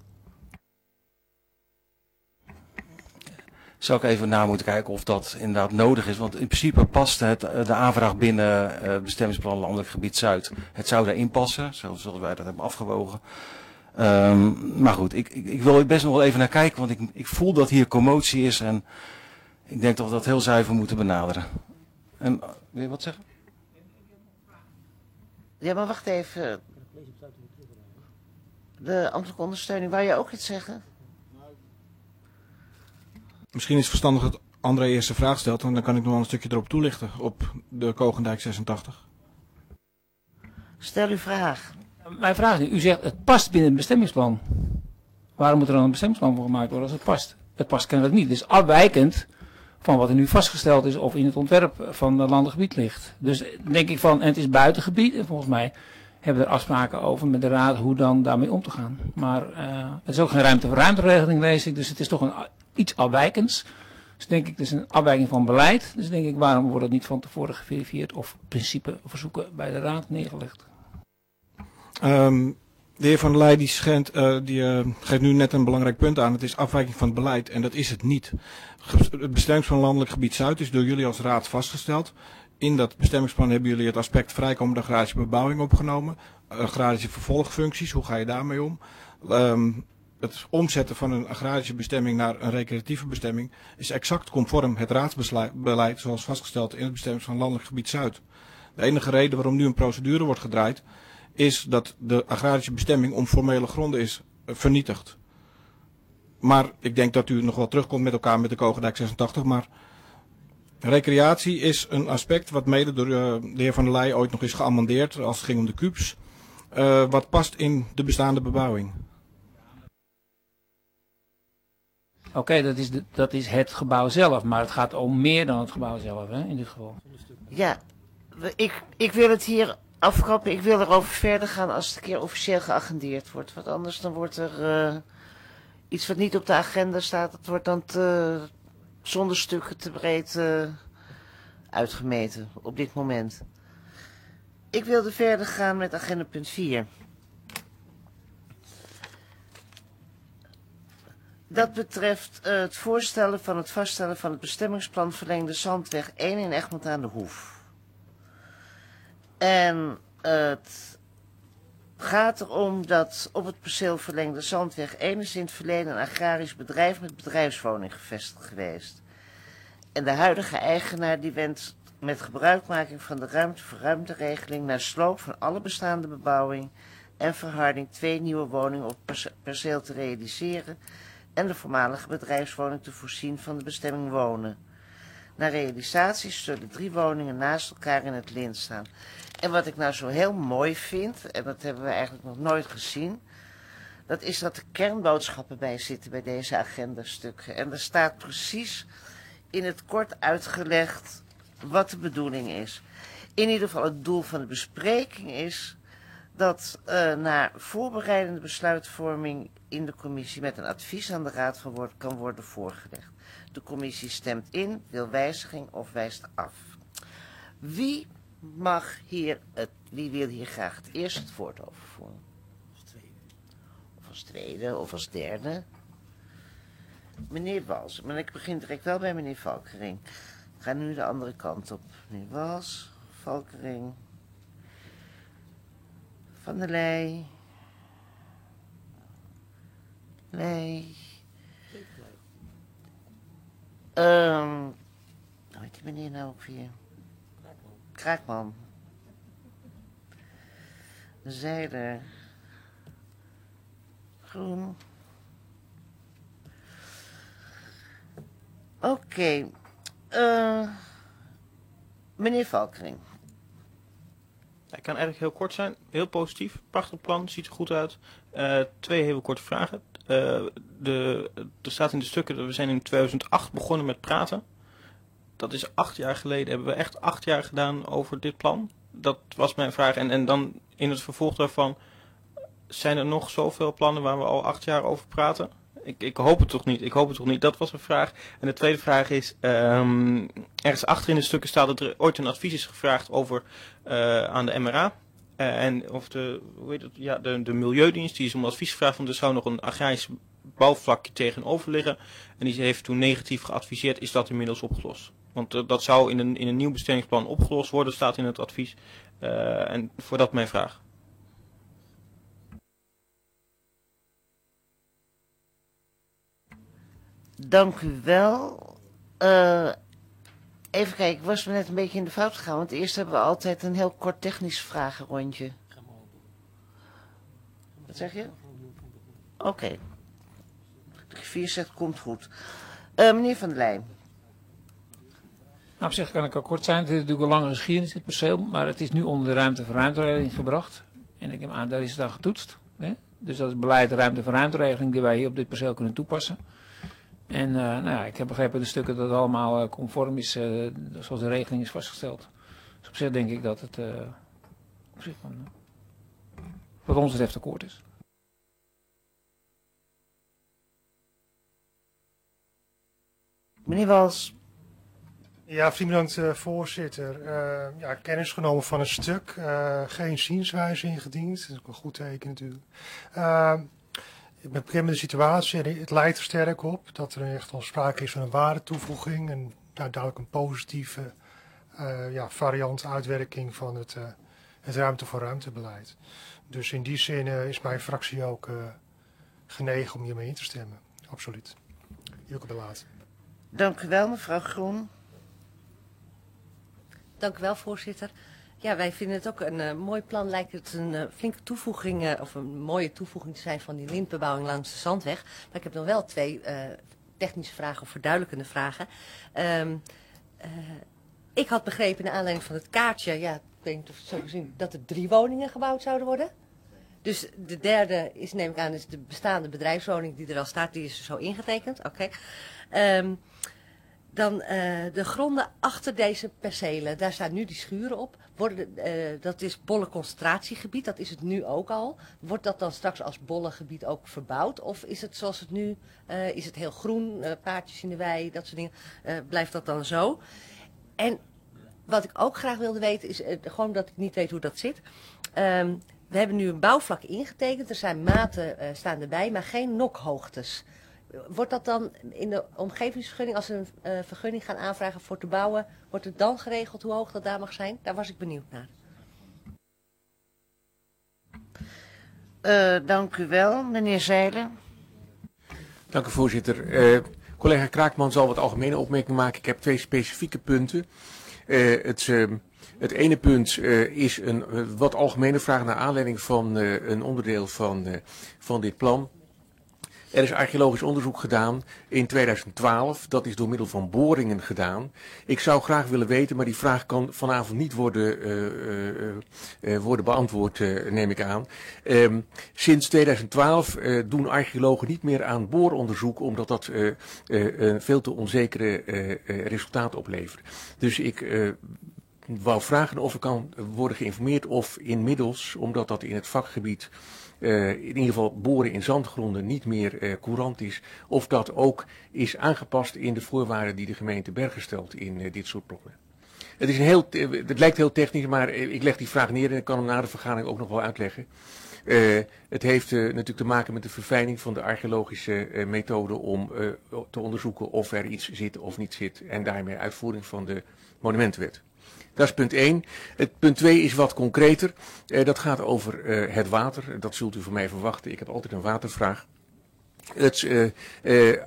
Zou ik even na moeten kijken of dat inderdaad nodig is. Want in principe past het, de aanvraag binnen het uh, bestemmingsplan Landelijk Gebied Zuid. Het zou daarin passen, zoals wij dat hebben afgewogen. Um, maar goed, ik, ik, ik wil er best nog wel even naar kijken. Want ik, ik voel dat hier commotie is. En ik denk dat we dat heel zuiver moeten benaderen. En, wil je wat zeggen? Ja, maar wacht even. De ambtelijke ondersteuning, wou je ook iets zeggen? Misschien is het verstandig dat André eerst de vraag stelt, en dan kan ik nog wel een stukje erop toelichten op de Kogendijk zesentachtig. Stel uw vraag. Mijn vraag is, u zegt het past binnen het bestemmingsplan. Waarom moet er dan een bestemmingsplan voor gemaakt worden als het past? Het past kennelijk niet. Het is afwijkend van wat er nu vastgesteld is of in het ontwerp van het landelijk gebied ligt. Dus denk ik van, en het is buitengebied en volgens mij hebben we er afspraken over met de raad hoe dan daarmee om te gaan. Maar uh, het is ook geen ruimte voor ruimteregeling, lees ik, dus het is toch een iets afwijkends. Dus denk ik, het is een afwijking van beleid. Dus denk ik, waarom wordt het niet van tevoren geverifieerd of principeverzoeken bij de raad neergelegd? Um, de heer Van der Leyen die, schendt, uh, die uh, geeft nu net een belangrijk punt aan. Het is afwijking van het beleid en dat is het niet. Het bestemmingsplan Landelijk Gebied Zuid is door jullie als raad vastgesteld. In dat bestemmingsplan hebben jullie het aspect vrijkomende agrarische bebouwing opgenomen. Agrarische vervolgfuncties, hoe ga je daarmee om? Um, Het omzetten van een agrarische bestemming naar een recreatieve bestemming is exact conform het raadsbeleid zoals vastgesteld in het bestemmingsplan Landelijk Gebied Zuid. De enige reden waarom nu een procedure wordt gedraaid is dat de agrarische bestemming om formele gronden is vernietigd. Maar ik denk dat u nog wel terugkomt met elkaar met de Kogendijk zesentachtig, maar Recreatie is een aspect wat mede door uh, de heer Van der Leij ooit nog is geamendeerd als het ging om de kubus. Uh, wat past in de bestaande bebouwing. Oké, okay, dat, is dat is het gebouw zelf, maar het gaat om meer dan het gebouw zelf, hè, in dit geval. Ja, ik, ik wil het hier afkappen. Ik wil erover verder gaan als het een keer officieel geagendeerd wordt. Want anders dan wordt er uh, iets wat niet op de agenda staat, dat wordt dan te, zonder stukken te breed uh, uitgemeten op dit moment. Ik wilde verder gaan met agenda punt vier. Dat betreft uh, het voorstellen van het vaststellen van het bestemmingsplan verlengde Zandweg één in Egmond aan de Hoef. En uh, het gaat erom dat op het perceel verlengde Zandweg één is in het verleden een agrarisch bedrijf met bedrijfswoning gevestigd geweest. En de huidige eigenaar die wenst met gebruikmaking van de ruimte-voor-ruimte-regeling naar sloop van alle bestaande bebouwing en verharding twee nieuwe woningen op het perceel te realiseren en de voormalige bedrijfswoning te voorzien van de bestemming wonen. Na realisatie zullen drie woningen naast elkaar in het lint staan. En wat ik nou zo heel mooi vind, en dat hebben we eigenlijk nog nooit gezien, dat is dat er kernboodschappen bij zitten bij deze agendastukken. En er staat precies in het kort uitgelegd wat de bedoeling is. In ieder geval het doel van de bespreking is dat uh, na voorbereidende besluitvorming in de commissie met een advies aan de raad van woord kan worden voorgelegd. De commissie stemt in, wil wijziging of wijst af. Wie mag hier het, wie wil hier graag het eerst het woord over voeren? Als tweede. Of als tweede, of als derde. Meneer Wals, maar ik begin direct wel bij meneer Valkering. Ik ga nu de andere kant op. Meneer Wals, Valkering, Van der Leij, Leij. Um, hoe heet die meneer nou ook weer? Kraakman. Zeiler. Groen. Oké. Okay. Uh, meneer Valkering. Hij kan eigenlijk heel kort zijn. Heel positief. Prachtig plan. Ziet er goed uit. Uh, twee hele korte vragen. Uh, de, er staat in de stukken dat we zijn in tweeduizend acht begonnen met praten. Dat is acht jaar geleden. Hebben we echt acht jaar gedaan over dit plan? Dat was mijn vraag. En, en dan in het vervolg daarvan, zijn er nog zoveel plannen waar we al acht jaar over praten? Ik, ik hoop het toch niet. Ik hoop het toch niet. Dat was een vraag. En de tweede vraag is, um, ergens achter in de stukken staat dat er ooit een advies is gevraagd over uh, aan de M R A. Uh, en of de, hoe heet het? Ja, de, de Milieudienst, die is om advies gevraagd, want er zou nog een agrarisch bouwvlakje tegenover liggen. En die heeft toen negatief geadviseerd, is dat inmiddels opgelost. Want uh, dat zou in een, in een nieuw bestemmingsplan opgelost worden, staat in het advies. Uh, en voor dat mijn vraag. Dank u wel. Uh, even kijken, ik was me net een beetje in de fout gegaan, want eerst hebben we altijd een heel kort technisch vragenrondje. Wat zeg je? Oké. Okay. De griffier zegt, komt goed. Uh, meneer Van der Leij. Nou, op zich kan ik al kort zijn. Het is natuurlijk een lange geschiedenis, dit perceel, maar het is nu onder de ruimte voor ruimteregeling gebracht. En ik heb aan, daar is het dan getoetst. Hè? Dus dat is beleid de ruimte voor ruimteregeling die wij hier op dit perceel kunnen toepassen. En uh, nou ja, ik heb begrepen de stukken dat het allemaal uh, conform is, uh, zoals de regeling is vastgesteld. Dus op zich denk ik dat het uh, op zich van, uh, wat ons betreft akkoord is. Meneer Wals. Ja, vrienden bedankt, uh, voorzitter. Uh, ja, kennis genomen van een stuk. Uh, geen zienswijze ingediend. Dat is ook een goed teken natuurlijk. Uh, Ik ben bekend met de situatie en het lijkt er sterk op dat er echt wel sprake is van een waardetoevoeging en nou, duidelijk een positieve uh, ja, variant uitwerking van het, uh, het ruimte voor ruimtebeleid. Dus in die zin uh, is mijn fractie ook uh, genegen om hiermee in te stemmen. Absoluut. Hilke Belaat. Dank u wel, mevrouw Groen. Dank u wel, voorzitter. Ja, wij vinden het ook een uh, mooi plan. Lijkt het een uh, flinke toevoeging, uh, of een mooie toevoeging te zijn van die lintbebouwing langs de Zandweg. Maar ik heb nog wel twee uh, technische vragen of verduidelijkende vragen. Um, uh, ik had begrepen naar aanleiding van het kaartje, ja, ik weet niet of het zo gezien, dat er drie woningen gebouwd zouden worden. Dus de derde is, neem ik aan, is de bestaande bedrijfswoning die er al staat, die is zo ingetekend. Oké. Okay. Um, dan uh, de gronden achter deze percelen, daar staan nu die schuren op. Worden, uh, dat is bolle concentratiegebied, dat is het nu ook al. Wordt dat dan straks als bollengebied ook verbouwd? Of is het zoals het nu, uh, is het heel groen, uh, paardjes in de wei, dat soort dingen. Uh, blijft dat dan zo? En wat ik ook graag wilde weten is, uh, gewoon dat ik niet weet hoe dat zit. Um, we hebben nu een bouwvlak ingetekend, er zijn maten uh, staan erbij, maar geen nokhoogtes. Wordt dat dan in de omgevingsvergunning, als we een uh, vergunning gaan aanvragen voor te bouwen, wordt het dan geregeld hoe hoog dat daar mag zijn? Daar was ik benieuwd naar. Uh, dank u wel, meneer Zeilen. Dank u, voorzitter. Uh, collega Kraakman zal wat algemene opmerkingen maken. Ik heb twee specifieke punten. Uh, het, uh, het ene punt uh, is een uh, wat algemene vraag naar aanleiding van uh, een onderdeel van, uh, van dit plan. Er is archeologisch onderzoek gedaan in tweeduizend twaalf. Dat is door middel van boringen gedaan. Ik zou graag willen weten, maar die vraag kan vanavond niet worden, uh, uh, uh, worden beantwoord, uh, neem ik aan. Um, sinds tweeduizend twaalf uh, doen archeologen niet meer aan booronderzoek, omdat dat uh, uh, een veel te onzekere uh, uh, resultaat oplevert. Dus ik uh, wou vragen of ik kan worden geïnformeerd of inmiddels, omdat dat in het vakgebied Uh, in ieder geval boren in zandgronden niet meer uh, courant is, of dat ook is aangepast in de voorwaarden die de gemeente Bergen stelt in uh, dit soort plannen. Het, is een heel, uh, het lijkt heel technisch, maar uh, ik leg die vraag neer en ik kan hem na de vergadering ook nog wel uitleggen. Uh, het heeft uh, natuurlijk te maken met de verfijning van de archeologische uh, methode om uh, te onderzoeken of er iets zit of niet zit en daarmee uitvoering van de monumentenwet. Dat is punt één. Het punt twee is wat concreter. Uh, dat gaat over uh, het water. Dat zult u van mij verwachten. Ik heb altijd een watervraag. Het, uh, uh, uh, uh,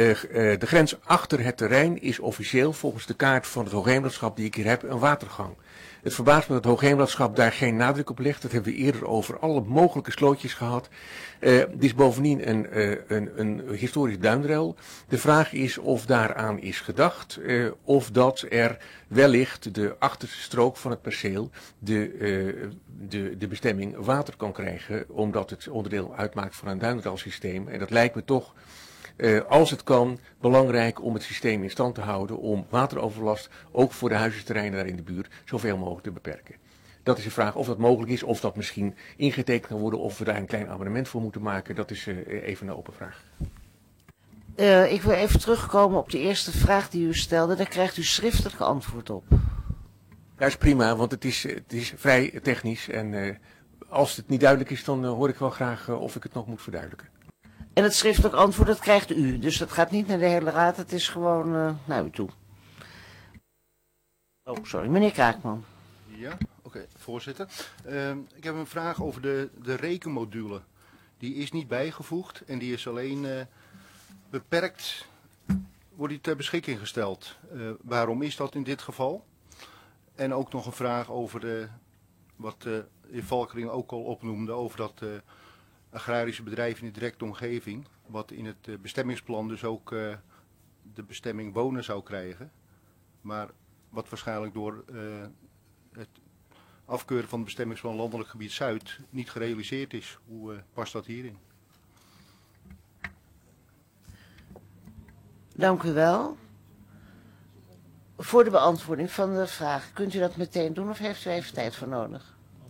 de grens achter het terrein is officieel volgens de kaart van het Hoogheemraadschap die ik hier heb een watergang. Het verbaast me dat het Hoogheemraadschap daar geen nadruk op legt. Dat hebben we eerder over alle mogelijke slootjes gehad. Uh, het is bovendien een, uh, een, een historisch duinrel. De vraag is of daaraan is gedacht. Uh, of dat er wellicht de achterste strook van het perceel de, uh, de, de bestemming water kan krijgen. Omdat het onderdeel uitmaakt van een duinrelsysteem. En dat lijkt me toch, Uh, als het kan, belangrijk om het systeem in stand te houden om wateroverlast, ook voor de huizenterreinen daar in de buurt, zoveel mogelijk te beperken. Dat is de vraag of dat mogelijk is, of dat misschien ingetekend kan worden, of we daar een klein amendement voor moeten maken. Dat is uh, even een open vraag. Uh, ik wil even terugkomen op de eerste vraag die u stelde. Daar krijgt u schriftelijk antwoord op. Dat is prima, want het is, het is vrij technisch. En uh, als het niet duidelijk is, dan uh, hoor ik wel graag uh, of ik het nog moet verduidelijken. En het schriftelijk antwoord, dat krijgt u. Dus dat gaat niet naar de hele raad, het is gewoon uh, naar u toe. Oh, sorry, meneer Kraakman. Ja, oké, okay, voorzitter. Uh, ik heb een vraag over de, de rekenmodule. Die is niet bijgevoegd en die is alleen uh, beperkt, wordt die ter beschikking gesteld. Uh, waarom is dat in dit geval? En ook nog een vraag over de, wat de heer Valkering ook al opnoemde, over dat uh, agrarische bedrijven in de directe omgeving, wat in het uh, bestemmingsplan dus ook uh, de bestemming wonen zou krijgen. Maar wat waarschijnlijk door uh, het afkeuren van het bestemmingsplan landelijk gebied Zuid niet gerealiseerd is. Hoe uh, past dat hierin? Dank u wel. Voor de beantwoording van de vraag, kunt u dat meteen doen of heeft u even tijd voor nodig?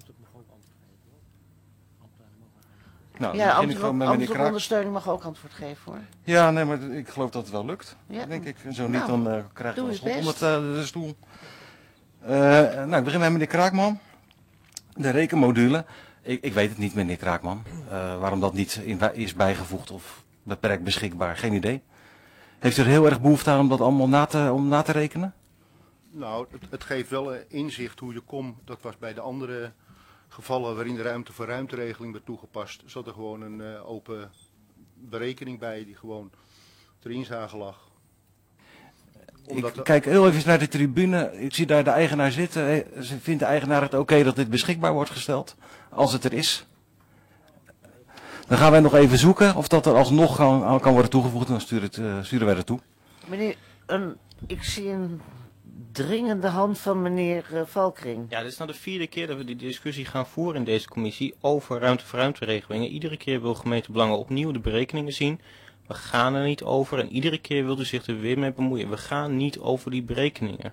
Nou, ja, ambtelijke Kraak... ondersteuning mag ook antwoord geven hoor. Ja, nee, maar ik geloof dat het wel lukt, ja. denk ik. Zo niet, nou, dan uh, krijgen we wel onder uh, de stoel. Uh, nou, ik begin met meneer Kraakman. De rekenmodule. Ik, ik weet het niet, meneer Kraakman. Uh, waarom dat niet in, is bijgevoegd of beperkt beschikbaar, geen idee. Heeft u er heel erg behoefte aan om dat allemaal na te, om na te rekenen? Nou, het, het geeft wel een inzicht hoe je komt. Dat was bij de andere gevallen waarin de ruimte voor ruimteregeling werd toegepast. Zat er gewoon een uh, open berekening bij die gewoon ter inzage lag. Omdat ik kijk heel even naar de tribune. Ik zie daar de eigenaar zitten. Vindt de eigenaar het oké okay dat dit beschikbaar wordt gesteld? Als het er is. Dan gaan wij nog even zoeken of dat er alsnog kan, kan worden toegevoegd. En dan sturen, het, uh, sturen wij er toe. Meneer, een, ik zie een dringende hand van meneer uh, Valkring. Ja, dit is nou de vierde keer dat we die discussie gaan voeren in deze commissie over ruimte-voor-ruimte-regelingen. Iedere keer wil gemeente Belangen opnieuw de berekeningen zien. We gaan er niet over en iedere keer wil u zich er weer mee bemoeien. We gaan niet over die berekeningen.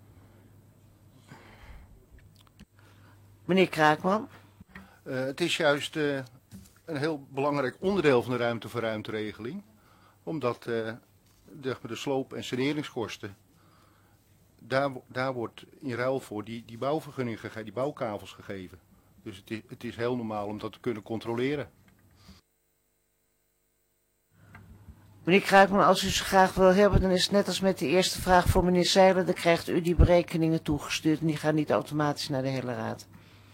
Meneer Kraakman? Uh, het is juist uh, een heel belangrijk onderdeel van de ruimte-voor-ruimte-regeling. Omdat uh, de, de sloop- en saneringskosten, daar, daar wordt in ruil voor die, die bouwvergunning gegeven, die bouwkavels gegeven. Dus het is, het is heel normaal om dat te kunnen controleren. Meneer Kraakman, als u ze graag wil hebben, dan is het net als met de eerste vraag voor meneer Zeiler. Dan krijgt u die berekeningen toegestuurd en die gaan niet automatisch naar de hele raad.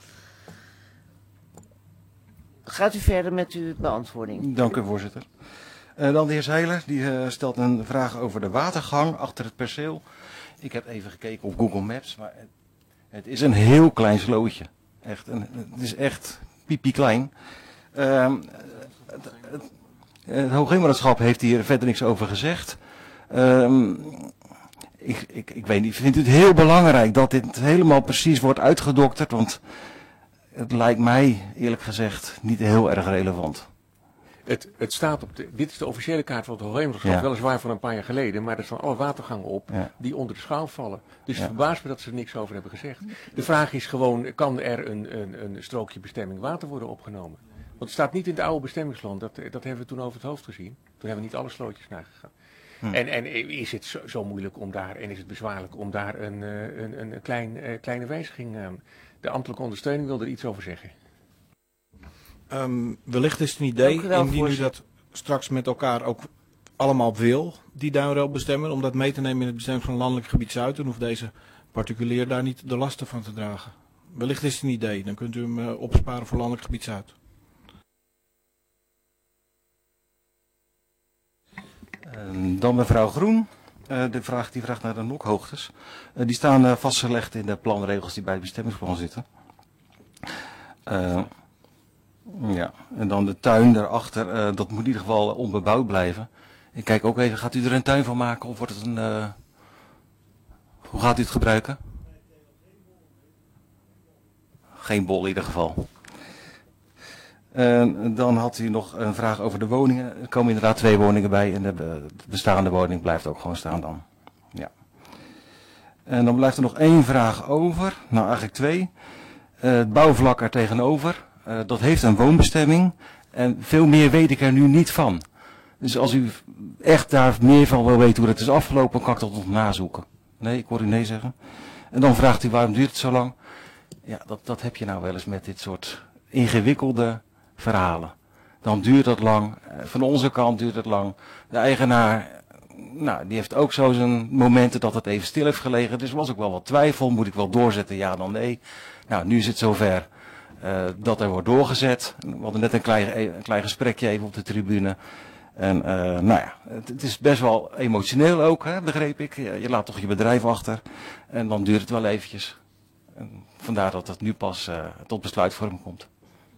Gaat u verder met uw beantwoording? Dank u, voorzitter. Uh, dan de heer Zeiler, die uh, stelt een vraag over de watergang achter het perceel. Ik heb even gekeken op Google Maps, maar het, het is een heel klein slootje. Echt, een, het is echt piepie-klein. Uh, het, het, het Hoogheemraadschap heeft hier verder niks over gezegd. Uh, ik, ik, ik weet niet, ik vind het heel belangrijk dat dit helemaal precies wordt uitgedokterd, want het lijkt mij, eerlijk gezegd, niet heel erg relevant. Het, het staat op de, dit is de officiële kaart van het Hoogheemraadschap, ja. Weliswaar van een paar jaar geleden, maar er staan alle watergangen op ja. die onder de schouw vallen. Dus ja. het verbaast me dat ze er niks over hebben gezegd. De vraag is gewoon, kan er een, een, een strookje bestemming water worden opgenomen? Want het staat niet in het oude bestemmingsplan, dat, dat hebben we toen over het hoofd gezien. Toen hebben we niet alle slootjes nagegaan. Hm. En, en is het zo, zo moeilijk om daar, en is het bezwaarlijk om daar een, een, een, een klein, uh, kleine wijziging aan... De ambtelijke ondersteuning wil er iets over zeggen. Um, wellicht is het een idee, wel, indien u dat straks met elkaar ook allemaal wil, die duinrail bestemmen, om dat mee te nemen in het bestemmingsplan landelijk gebied Zuid, dan hoeft deze particulier daar niet de lasten van te dragen. Wellicht is het een idee, dan kunt u hem uh, opsparen voor landelijk gebied Zuid. Uh, dan mevrouw Groen. Uh, de vraag, die vraagt naar de nokhoogtes. Uh, die staan uh, vastgelegd in de planregels die bij het bestemmingsplan zitten. Uh, ja, en dan de tuin daarachter, uh, dat moet in ieder geval onbebouwd blijven. Ik kijk ook even, gaat u er een tuin van maken of wordt het een... Uh, hoe gaat u het gebruiken? Geen bol in ieder geval. Uh, dan had u nog een vraag over de woningen. Er komen inderdaad twee woningen bij en de, de bestaande woning blijft ook gewoon staan dan. Ja. En dan blijft er nog één vraag over. Nou, eigenlijk twee. Uh, het bouwvlak er tegenover. Uh, dat heeft een woonbestemming. En veel meer weet ik er nu niet van. Dus als u echt daar meer van wil weten hoe het is afgelopen, kan ik dat nog nazoeken. Nee, ik hoor u nee zeggen. En dan vraagt u waarom duurt het zo lang? Ja, dat, dat heb je nou wel eens met dit soort ingewikkelde verhalen. Dan duurt dat lang. Van onze kant duurt het lang. De eigenaar, nou, die heeft ook zo zijn momenten dat het even stil heeft gelegen. Dus er was ook wel wat twijfel. Moet ik wel doorzetten? Ja, dan nee. Nou, nu is het zover uh, dat er wordt doorgezet. We hadden net een klein, een klein gesprekje even op de tribune. En uh, nou ja, het, het is best wel emotioneel ook, hè, begreep ik. Je, je laat toch je bedrijf achter. En dan duurt het wel eventjes. En vandaar dat het nu pas uh, tot besluitvorming komt.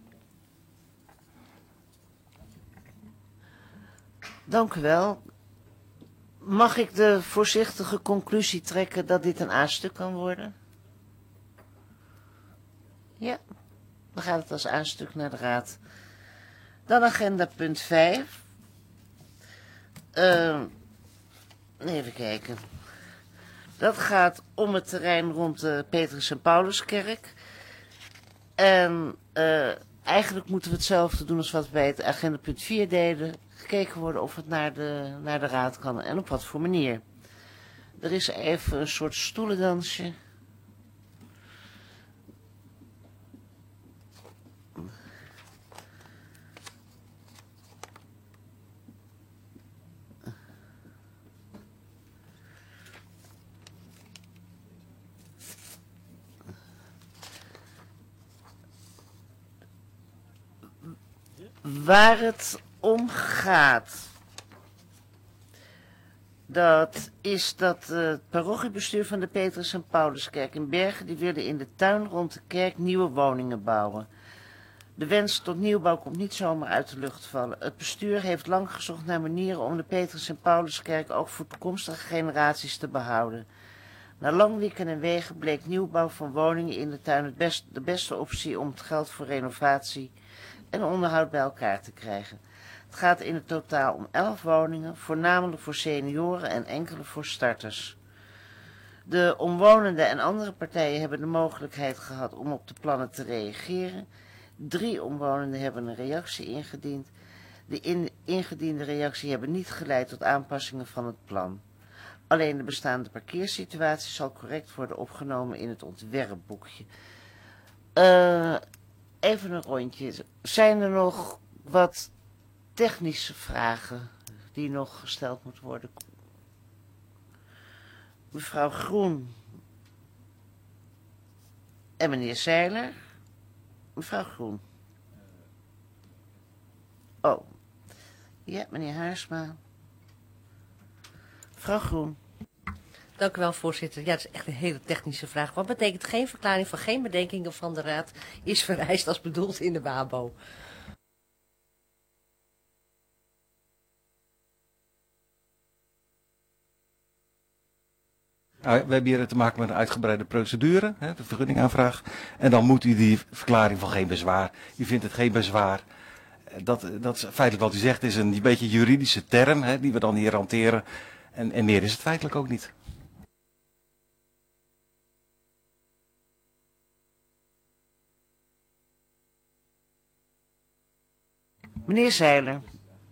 Dank u wel. Mag ik de voorzichtige conclusie trekken dat dit een A-stuk kan worden? Ja, dan gaat het als A-stuk naar de raad. Dan agenda punt vijf. Uh, even kijken. Dat gaat om het terrein rond de Petrus en Pauluskerk. En uh, eigenlijk moeten we hetzelfde doen als wat we bij het agenda punt vier deden. Gekeken worden of het naar de, naar de raad kan en op wat voor manier. Er is even een soort stoelendansje. Waar het om gaat, dat is dat uh, het parochiebestuur van de Petrus en Pauluskerk in Bergen, die willen in de tuin rond de kerk nieuwe woningen bouwen. De wens tot nieuwbouw komt niet zomaar uit de lucht vallen. Het bestuur heeft lang gezocht naar manieren om de Petrus en Pauluskerk ook voor toekomstige generaties te behouden. Na lang wieken en wegen bleek nieuwbouw van woningen in de tuin het best, de beste optie om het geld voor renovatie en onderhoud bij elkaar te krijgen. Het gaat in het totaal om elf woningen, voornamelijk voor senioren en enkele voor starters. De omwonenden en andere partijen hebben de mogelijkheid gehad om op de plannen te reageren. Drie omwonenden hebben een reactie ingediend. De in, ingediende reactie hebben niet geleid tot aanpassingen van het plan. Alleen de bestaande parkeersituatie zal correct worden opgenomen in het ontwerpboekje. Uh, even een rondje. Zijn er nog wat technische vragen die nog gesteld moeten worden? Mevrouw Groen en meneer Zeiler. Mevrouw Groen. Oh. Ja, meneer Haarsma. Mevrouw Groen. Dank u wel, voorzitter. Ja, dat is echt een hele technische vraag. Wat betekent geen verklaring van geen bedenkingen van de Raad is vereist als bedoeld in de W A B O? Nou, we hebben hier te maken met een uitgebreide procedure, hè, de vergunningaanvraag. En dan moet u die verklaring van geen bezwaar. U vindt het geen bezwaar. Dat, dat is feitelijk wat u zegt, is een beetje juridische term, hè, die we dan hier hanteren. En, en meer is het feitelijk ook niet. Meneer Zeiler.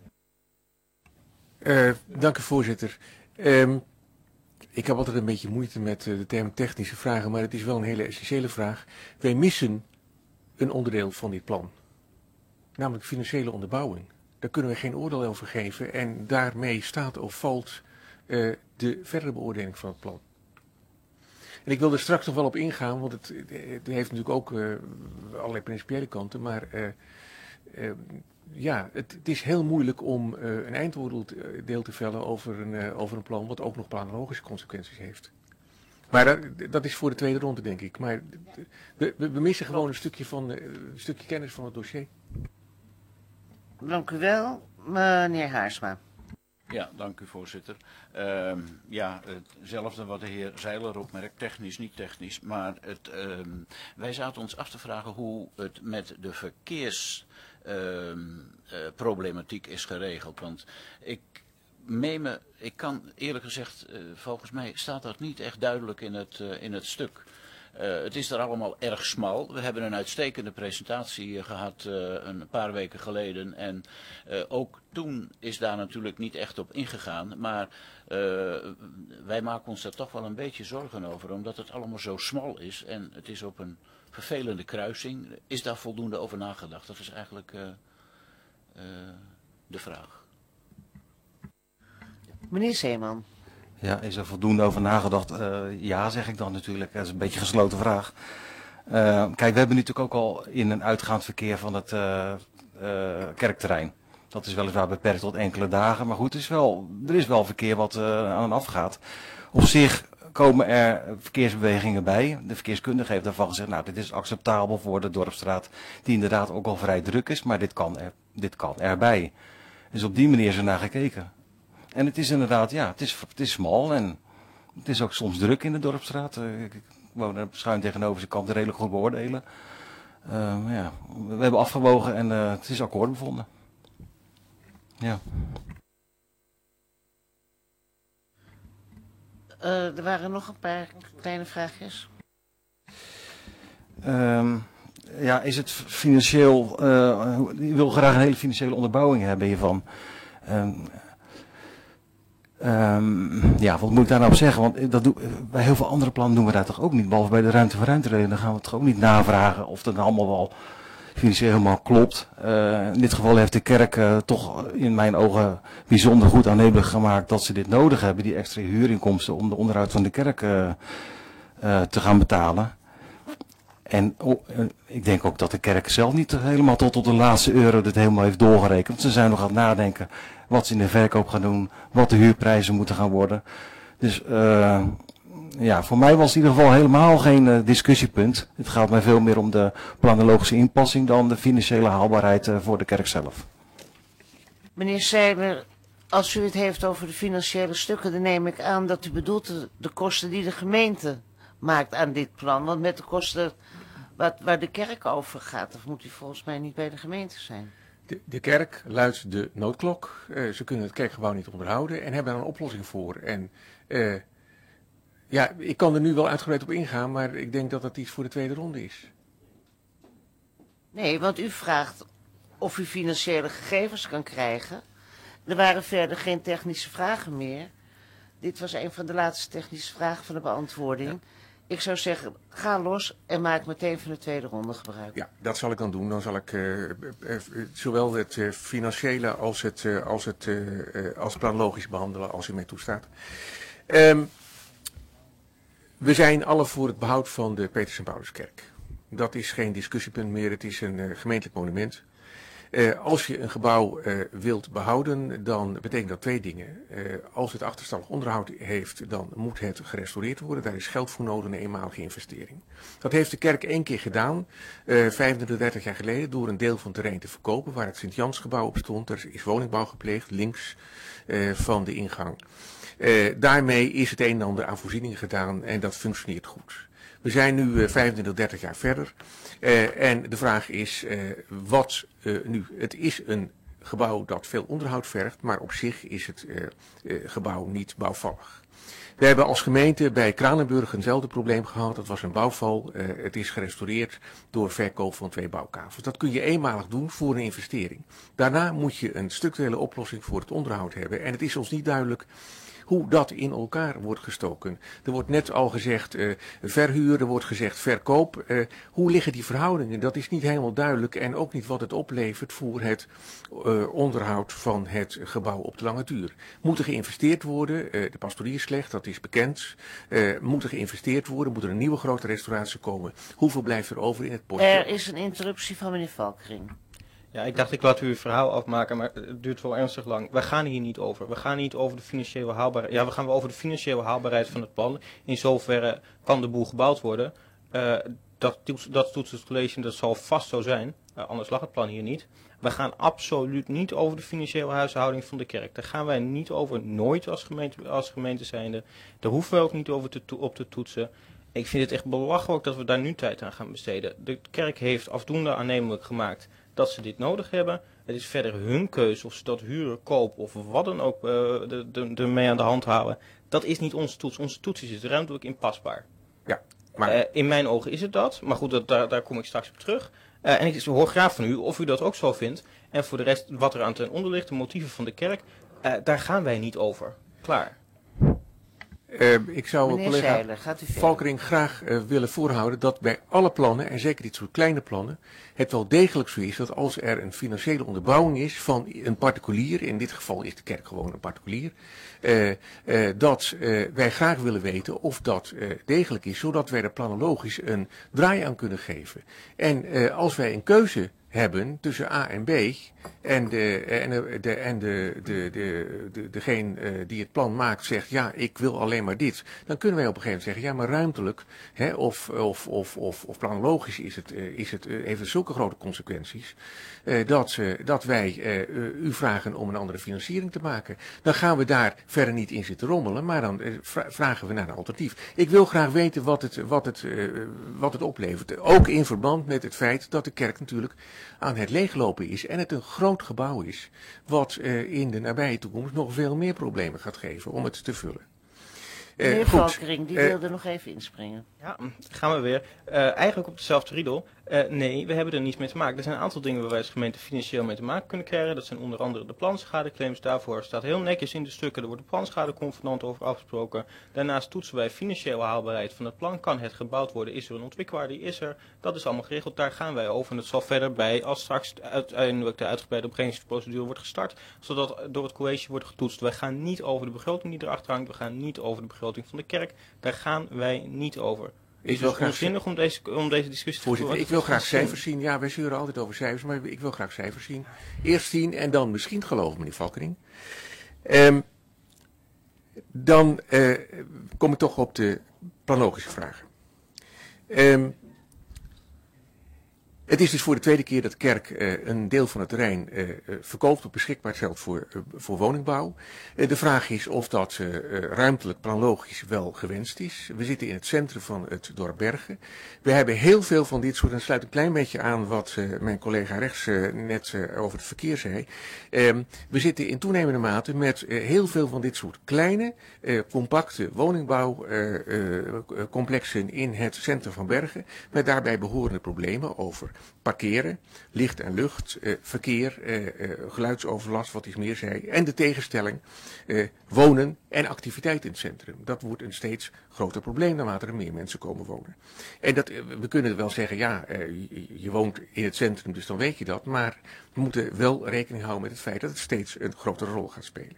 Uh, dank u, voorzitter. Um, ik heb altijd een beetje moeite met uh, de term technische vragen, maar het is wel een hele essentiële vraag. Wij missen een onderdeel van dit plan, namelijk financiële onderbouwing. Daar kunnen we geen oordeel over geven en daarmee staat of valt uh, de verdere beoordeling van het plan. En ik wil er straks nog wel op ingaan, want het, het heeft natuurlijk ook uh, allerlei principiële kanten, maar uh, uh, ja, het, het is heel moeilijk om uh, een eindoordeel te vellen over een, uh, over een plan wat ook nog planologische consequenties heeft. Maar dat, dat is voor de tweede ronde, denk ik. Maar we, we, we missen gewoon een stukje, van, uh, een stukje kennis van het dossier. Dank u wel, meneer Haarsma. Ja, dank u, voorzitter. Uh, ja, hetzelfde wat de heer Zeiler opmerkt, technisch, niet technisch. Maar het, uh, wij zaten ons af te vragen hoe het met de verkeersproblematiek uh, uh, is geregeld. Want ik meen me, ik kan eerlijk gezegd, uh, volgens mij staat dat niet echt duidelijk in het, uh, in het stuk. Uh, het is er allemaal erg smal. We hebben een uitstekende presentatie uh, gehad uh, een paar weken geleden. En uh, ook toen is daar natuurlijk niet echt op ingegaan. Maar uh, wij maken ons daar toch wel een beetje zorgen over. Omdat het allemaal zo smal is. En het is op een vervelende kruising. Is daar voldoende over nagedacht? Dat is eigenlijk uh, uh, de vraag. Meneer Zeeman. Ja, is er voldoende over nagedacht? Uh, ja, zeg ik dan natuurlijk. Dat is een beetje een gesloten vraag. Uh, kijk, we hebben natuurlijk ook al in een uitgaand verkeer van het uh, uh, kerkterrein. Dat is weliswaar beperkt tot enkele dagen. Maar goed, er is wel, er is wel verkeer wat uh, aan en af gaat. Op zich komen er verkeersbewegingen bij. De verkeerskundige heeft daarvan gezegd, nou, dit is acceptabel voor de Dorpsstraat. Die inderdaad ook al vrij druk is, maar dit kan, er, dit kan erbij. Dus op die manier is er naar gekeken. En het is inderdaad, ja, het is, het is smal en het is ook soms druk in de Dorpsstraat. Uh, ik woon er schuin tegenover, dus ik kan het redelijk goed beoordelen. Uh, ja, we hebben afgewogen en uh, het is akkoord bevonden. Ja. Uh, er waren nog een paar kleine vraagjes. Um, ja, is het financieel, uh, je wil graag een hele financiële onderbouwing hebben hiervan. Um, Um, ja, wat moet ik daar nou op zeggen? Want dat doe, bij heel veel andere plannen doen we dat toch ook niet. Behalve bij de ruimte voor ruimteregeling. Dan gaan we toch ook niet navragen of dat allemaal wel financieel helemaal klopt. Uh, in dit geval heeft de kerk uh, toch in mijn ogen bijzonder goed aannemelijk gemaakt dat ze dit nodig hebben. Die extra huurinkomsten om de onderhoud van de kerk uh, uh, te gaan betalen. En oh, uh, ik denk ook dat de kerk zelf niet helemaal tot op de laatste euro dit helemaal heeft doorgerekend. Want ze zijn nog aan het nadenken wat ze in de verkoop gaan doen, wat de huurprijzen moeten gaan worden. Dus uh, ja, voor mij was het in ieder geval helemaal geen uh, discussiepunt. Het gaat mij veel meer om de planologische inpassing dan de financiële haalbaarheid uh, voor de kerk zelf. Meneer Zeiler, als u het heeft over de financiële stukken, dan neem ik aan dat u bedoelt de, de kosten die de gemeente maakt aan dit plan. Want met de kosten wat, waar de kerk over gaat, dat moet u volgens mij niet bij de gemeente zijn. De, de kerk luidt de noodklok. Uh, ze kunnen het kerkgebouw niet onderhouden en hebben daar een oplossing voor. En uh, ja, ik kan er nu wel uitgebreid op ingaan, maar ik denk dat dat iets voor de tweede ronde is. Nee, want u vraagt of u financiële gegevens kan krijgen. Er waren verder geen technische vragen meer. Dit was een van de laatste technische vragen van de beantwoording. Ja. Ik zou zeggen, ga los en maak meteen van de tweede ronde gebruik. Ja, dat zal ik dan doen. Dan zal ik uh, uh, zowel het uh, financiële als het, uh, als het uh, uh, als planlogisch behandelen als u mij toestaat. Um, we zijn alle voor het behoud van de Peters en Pauluskerk. Dat is geen discussiepunt meer, het is een uh, gemeentelijk monument. Uh, als je een gebouw uh, wilt behouden, dan betekent dat twee dingen. Uh, als het achterstallig onderhoud heeft, dan moet het gerestaureerd worden. Daar is geld voor nodig, een eenmalige investering. Dat heeft de kerk één keer gedaan, uh, vijfentwintig, dertig jaar geleden, door een deel van het terrein te verkopen, waar het Sint-Jansgebouw op stond. Er is woningbouw gepleegd, links uh, van de ingang. Uh, daarmee is het een en ander aan voorzieningen gedaan en dat functioneert goed. We zijn nu uh, vijfentwintig, dertig jaar verder. Uh, en de vraag is, uh, wat uh, nu? Het is een gebouw dat veel onderhoud vergt, maar op zich is het uh, uh, gebouw niet bouwvallig. We hebben als gemeente bij Kranenburg eenzelfde probleem gehad. Dat was een bouwval. Uh, het is gerestaureerd door verkoop van twee bouwkavels. Dat kun je eenmalig doen voor een investering. Daarna moet je een structurele oplossing voor het onderhoud hebben. En het is ons niet duidelijk hoe dat in elkaar wordt gestoken. Er wordt net al gezegd uh, verhuur, er wordt gezegd verkoop. Uh, hoe liggen die verhoudingen? Dat is niet helemaal duidelijk en ook niet wat het oplevert voor het uh, onderhoud van het gebouw op de lange duur. Moet er geïnvesteerd worden? Uh, de pastorie is slecht, dat is bekend. Uh, moet er geïnvesteerd worden? Moet er een nieuwe grote restauratie komen? Hoeveel blijft er over in het potje? Er is een interruptie van meneer Valkering. Ja, ik dacht ik laat u uw verhaal afmaken, maar het duurt wel ernstig lang. We gaan hier niet over. We gaan niet over de financiële haalbaarheid. Ja, we gaan wel over de financiële haalbaarheid van het plan. In zoverre kan de boel gebouwd worden. Uh, dat, dat toetst het college en dat zal vast zo zijn. Uh, anders lag het plan hier niet. We gaan absoluut niet over de financiële huishouding van de kerk. Daar gaan wij niet over, nooit als gemeente, als gemeente zijnde. Daar hoeven we ook niet over te, op te toetsen. Ik vind het echt belachelijk dat we daar nu tijd aan gaan besteden. De kerk heeft afdoende aannemelijk gemaakt dat ze dit nodig hebben. Het is verder hun keuze of ze dat huren, kopen of wat dan ook uh, ermee aan de hand houden. Dat is niet onze toets. Onze toets is ruimtelijk inpasbaar. Ja, maar uh, in mijn ogen is het dat. Maar goed, dat, daar, daar kom ik straks op terug. Uh, en ik hoor graag van u of u dat ook zo vindt. En voor de rest, wat er aan ten onder ligt, de motieven van de kerk, uh, daar gaan wij niet over. Klaar. Uh, ik zou Meneer collega Zeiler, gaat u verder. Valkering graag uh, willen voorhouden dat bij alle plannen, en zeker dit soort kleine plannen, het wel degelijk zo is dat als er een financiële onderbouwing is van een particulier, in dit geval is de kerk gewoon een particulier, uh, uh, dat uh, wij graag willen weten of dat uh, degelijk is, zodat wij er planologisch een draai aan kunnen geven. En uh, als wij een keuze hebben tussen A en B en, de, en, de, de, en de, de, de, de, degene uh, die het plan maakt zegt ja, ik wil alleen maar dit, dan kunnen wij op een gegeven moment zeggen ja, maar ruimtelijk hè, of, of, of, of, of planologisch is het, uh, is het, uh, heeft het zulke grote consequenties uh, dat, uh, dat wij uh, u vragen om een andere financiering te maken. Dan gaan we daar verder niet in zitten rommelen, maar dan uh, vra- vragen we naar een alternatief. Ik wil graag weten wat het, wat het, uh, wat het oplevert. Ook in verband met het feit dat de kerk natuurlijk aan het leeglopen is en het een groot gebouw is, wat uh, in de nabije toekomst nog veel meer problemen gaat geven om het te vullen. Uh, Meneer goed, Valkering, die uh, wilde nog even inspringen. Ja, gaan we weer. Uh, eigenlijk op dezelfde riedel. Uh, nee, we hebben er niets mee te maken. Er zijn een aantal dingen waar wij als gemeente financieel mee te maken kunnen krijgen. Dat zijn onder andere de planschadeclaims. Daarvoor staat heel netjes in de stukken. Er wordt de planschadeconvenant over afgesproken. Daarnaast toetsen wij financiële haalbaarheid van het plan. Kan het gebouwd worden? Is er een ontwikkelaar? Die is er. Dat is allemaal geregeld. Daar gaan wij over. En het zal verder bij als straks uiteindelijk de uitgebreide opbrengingsprocedure wordt gestart. Zodat door het college wordt getoetst. Wij gaan niet over de begroting die erachter hangt. We gaan niet over de begroting van de kerk. Daar gaan wij niet over. Het is dus onzinnig om deze, om deze discussie te voeren. Ik wil graag cijfers zien. Ja, wij zeuren altijd over cijfers, maar ik wil graag cijfers zien. Eerst zien en dan misschien geloven, meneer Valkering. Um, dan uh, kom ik toch op de planologische vragen. Um, Het is dus voor de tweede keer dat de kerk uh, een deel van het terrein uh, uh, verkoopt of beschikbaar stelt voor, uh, voor woningbouw. Uh, de vraag is of dat uh, uh, ruimtelijk planlogisch wel gewenst is. We zitten in het centrum van het dorp Bergen. We hebben heel veel van dit soort, en sluit een klein beetje aan wat uh, mijn collega rechts uh, net uh, over het verkeer zei. Um, we zitten in toenemende mate met uh, heel veel van dit soort kleine, uh, compacte woningbouwcomplexen uh, uh, in het centrum van Bergen. Met daarbij behorende problemen over parkeren, licht en lucht, uh, verkeer, uh, uh, geluidsoverlast, wat iets meer zei. En de tegenstelling uh, wonen en activiteit in het centrum. Dat wordt een steeds groter probleem naarmate er meer mensen komen wonen. En dat, uh, we kunnen wel zeggen, ja, uh, je, je woont in het centrum, dus dan weet je dat. Maar we moeten wel rekening houden met het feit dat het steeds een grotere rol gaat spelen.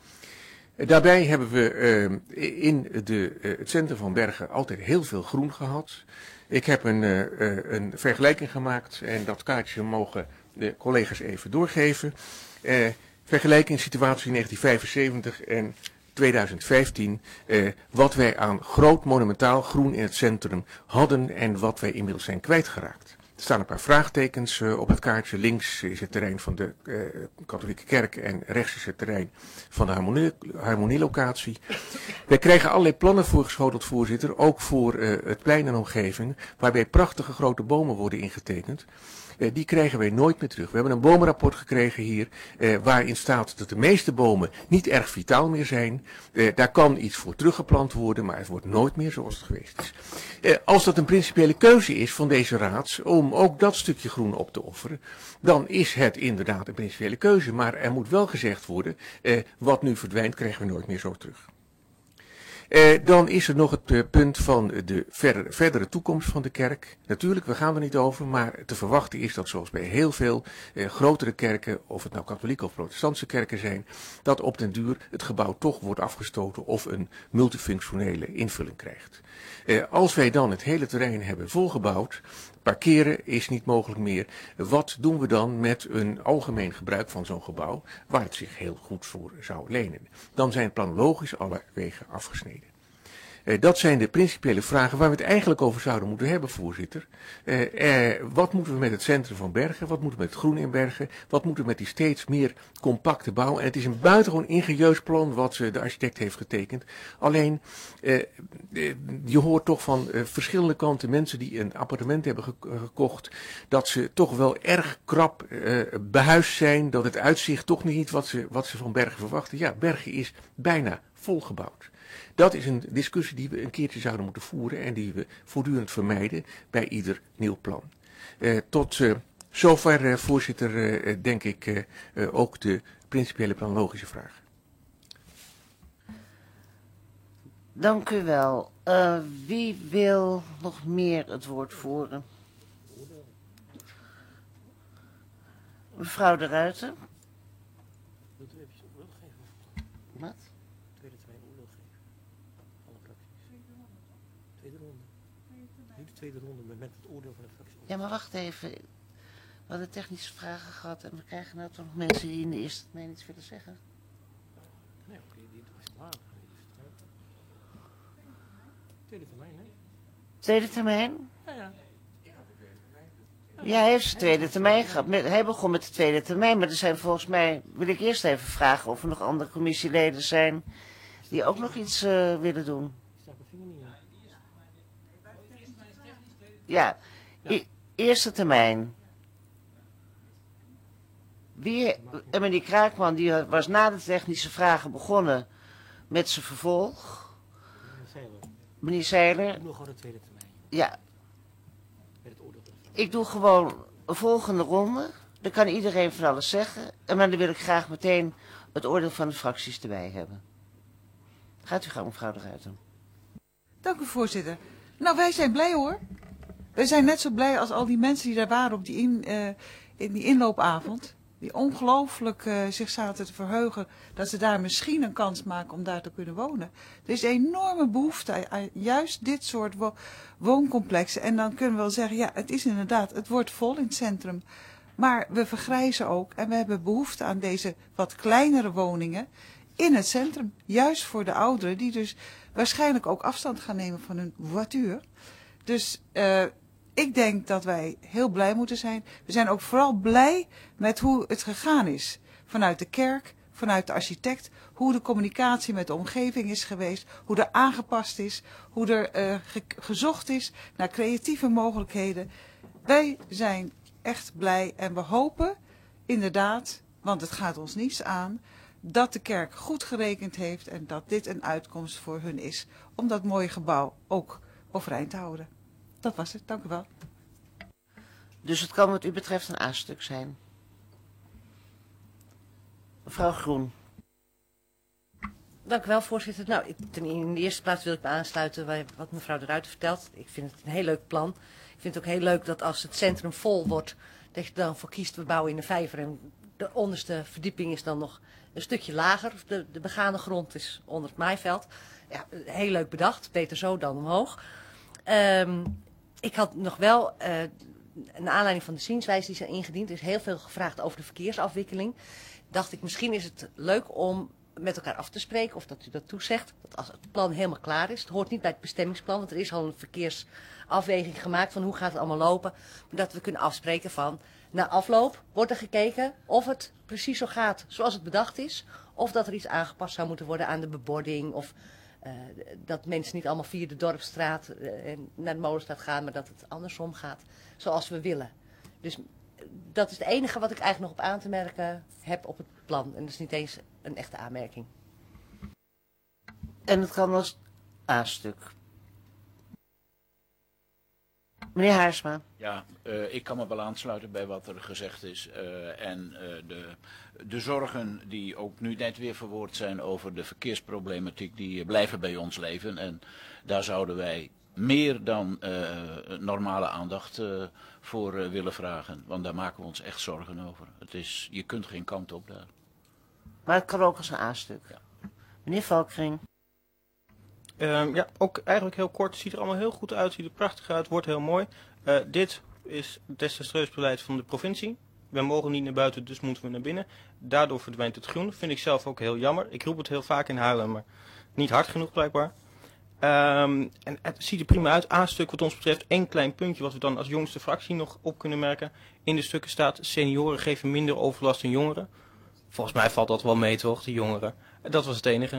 Uh, daarbij hebben we uh, in de, uh, het centrum van Bergen altijd heel veel groen gehad. Ik heb een, uh, een vergelijking gemaakt en dat kaartje mogen de collega's even doorgeven. Uh, vergelijking situatie negentien vijfenzeventig en tweeduizend vijftien. Uh, wat wij aan groot monumentaal groen in het centrum hadden en wat wij inmiddels zijn kwijtgeraakt. Er staan een paar vraagtekens uh, op het kaartje. Links is het terrein van de uh, katholieke kerk en rechts is het terrein van de harmonie, harmonielocatie. Wij krijgen allerlei plannen voorgeschoteld, voorzitter, ook voor uh, het plein en omgeving, waarbij prachtige grote bomen worden ingetekend. Uh, die krijgen wij nooit meer terug. We hebben een bomenrapport gekregen hier, uh, waarin staat dat de meeste bomen niet erg vitaal meer zijn. Uh, daar kan iets voor teruggeplant worden, maar het wordt nooit meer zoals het geweest is. Uh, als dat een principiële keuze is van deze raad om ook dat stukje groen op te offeren, dan is het inderdaad een principiële keuze. Maar er moet wel gezegd worden, uh, wat nu verdwijnt krijgen we nooit meer zo terug. Uh, dan is er nog het uh, punt van de verdere, verdere toekomst van de kerk. Natuurlijk, we gaan er niet over, maar te verwachten is dat zoals bij heel veel uh, grotere kerken, of het nou katholieke of protestantse kerken zijn, dat op den duur het gebouw toch wordt afgestoten of een multifunctionele invulling krijgt. Uh, als wij dan het hele terrein hebben volgebouwd, parkeren is niet mogelijk meer. Wat doen we dan met een algemeen gebruik van zo'n gebouw, waar het zich heel goed voor zou lenen? Dan zijn planologisch alle wegen afgesneden. Uh, dat zijn de principiële vragen waar we het eigenlijk over zouden moeten hebben, voorzitter. Uh, uh, wat moeten we met het centrum van Bergen? Wat moeten we met het groen in Bergen? Wat moeten we met die steeds meer compacte bouw? En het is een buitengewoon ingenieus plan wat uh, de architect heeft getekend. Alleen, uh, uh, je hoort toch van uh, verschillende kanten mensen die een appartement hebben ge gekocht, dat ze toch wel erg krap uh, behuisd zijn, dat het uitzicht toch niet wat ze, wat ze van Bergen verwachten. Ja, Bergen is bijna volgebouwd. Dat is een discussie die we een keertje zouden moeten voeren en die we voortdurend vermijden bij ieder nieuw plan. Uh, tot uh, zover, uh, voorzitter, uh, denk ik uh, uh, ook de principiële planologische vraag. Dank u wel. Uh, wie wil nog meer het woord voeren? Mevrouw de Ruiter. Wat? Tweede termijn oordeel geven. Alle fracties. Tweede ronde. Niet de tweede ronde, maar met het oordeel van de fractie. Ja, maar wacht even. We hadden technische vragen gehad en we krijgen nou toch nog mensen die in de eerste termijn iets willen zeggen. Nee, oké, die is later. Tweede termijn, hè? Tweede termijn? Ja, ja. Ja, hij heeft zijn tweede termijn gehad. Met, hij begon met de tweede termijn, maar er zijn volgens mij, wil ik eerst even vragen of er nog andere commissieleden zijn die ook nog iets uh, willen doen. Ja, e eerste termijn. Wie, en meneer Kraakman die was na de technische vragen begonnen met zijn vervolg. Meneer Zeiler. Ik doe gewoon de tweede termijn. Ja. Ik doe gewoon een volgende ronde. Dan kan iedereen van alles zeggen. En dan wil ik graag meteen het oordeel van de fracties erbij hebben. Gaat u gang, mevrouw de Ruiter. Dank u, voorzitter. Nou, wij zijn blij hoor. Wij zijn net zo blij als al die mensen die daar waren op die, in, uh, in die inloopavond. Die ongelooflijk uh, zich zaten te verheugen dat ze daar misschien een kans maken om daar te kunnen wonen. Er is enorme behoefte aan, aan juist dit soort wo wooncomplexen. En dan kunnen we wel zeggen, ja, het is inderdaad, het wordt vol in het centrum. Maar we vergrijzen ook en we hebben behoefte aan deze wat kleinere woningen in het centrum. Juist voor de ouderen die dus waarschijnlijk ook afstand gaan nemen van hun voituur. Dus uh, ik denk dat wij heel blij moeten zijn. We zijn ook vooral blij met hoe het gegaan is. Vanuit de kerk, vanuit de architect, hoe de communicatie met de omgeving is geweest, hoe er aangepast is, hoe er uh, ge gezocht is naar creatieve mogelijkheden. Wij zijn echt blij en we hopen inderdaad, want het gaat ons niets aan, dat de kerk goed gerekend heeft en dat dit een uitkomst voor hun is om dat mooie gebouw ook overeind te houden. Dat was het, dank u wel. Dus het kan wat u betreft een A-stuk zijn. Mevrouw Groen. Dank u wel, voorzitter. Nou, ten, in de eerste plaats wil ik me aansluiten bij wat mevrouw de Ruiter vertelt. Ik vind het een heel leuk plan. Ik vind het ook heel leuk dat als het centrum vol wordt, dat je dan voor kiest, we bouwen in een vijver en de onderste verdieping is dan nog een stukje lager. De, de begane grond is onder het maaiveld. Ja, heel leuk bedacht. Beter zo dan omhoog. Um, ik had nog wel, uh, naar aanleiding van de zienswijze die zijn ingediend, is heel veel gevraagd over de verkeersafwikkeling. Dacht ik, misschien is het leuk om met elkaar af te spreken, of dat u dat toezegt, dat als het plan helemaal klaar is, het hoort niet bij het bestemmingsplan, want er is al een verkeersafweging gemaakt van hoe gaat het allemaal lopen, maar dat we kunnen afspreken van, na afloop wordt er gekeken of het precies zo gaat zoals het bedacht is, of dat er iets aangepast zou moeten worden aan de bebording, of uh, dat mensen niet allemaal via de Dorpsstraat uh, en naar de Molenstraat gaan, maar dat het andersom gaat, zoals we willen. Dus dat is het enige wat ik eigenlijk nog op aan te merken heb op het plan. En dat is niet eens een echte aanmerking. En het kan als A-stuk. Meneer Haarsma. Ja, uh, ik kan me wel aansluiten bij wat er gezegd is. Uh, en uh, de, de zorgen die ook nu net weer verwoord zijn over de verkeersproblematiek, die uh, blijven bij ons leven. En daar zouden wij meer dan uh, normale aandacht uh, voor uh, willen vragen. Want daar maken we ons echt zorgen over. Het is, je kunt geen kant op daar. Maar het kan ook als een A-stuk. Ja. Meneer Valkring. Um, ja, ook eigenlijk heel kort. Het ziet er allemaal heel goed uit. Ziet er prachtig uit. Wordt heel mooi. Uh, dit is het desastreus beleid van de provincie. We mogen niet naar buiten, dus moeten we naar binnen. Daardoor verdwijnt het groen. Vind ik zelf ook heel jammer. Ik roep het heel vaak in Haarlem, maar niet hard genoeg blijkbaar. Um, en het ziet er prima uit. A-stuk wat ons betreft. Eén klein puntje wat we dan als jongste fractie nog op kunnen merken. In de stukken staat, senioren geven minder overlast dan jongeren. Volgens mij valt dat wel mee toch, de jongeren. Dat was het enige.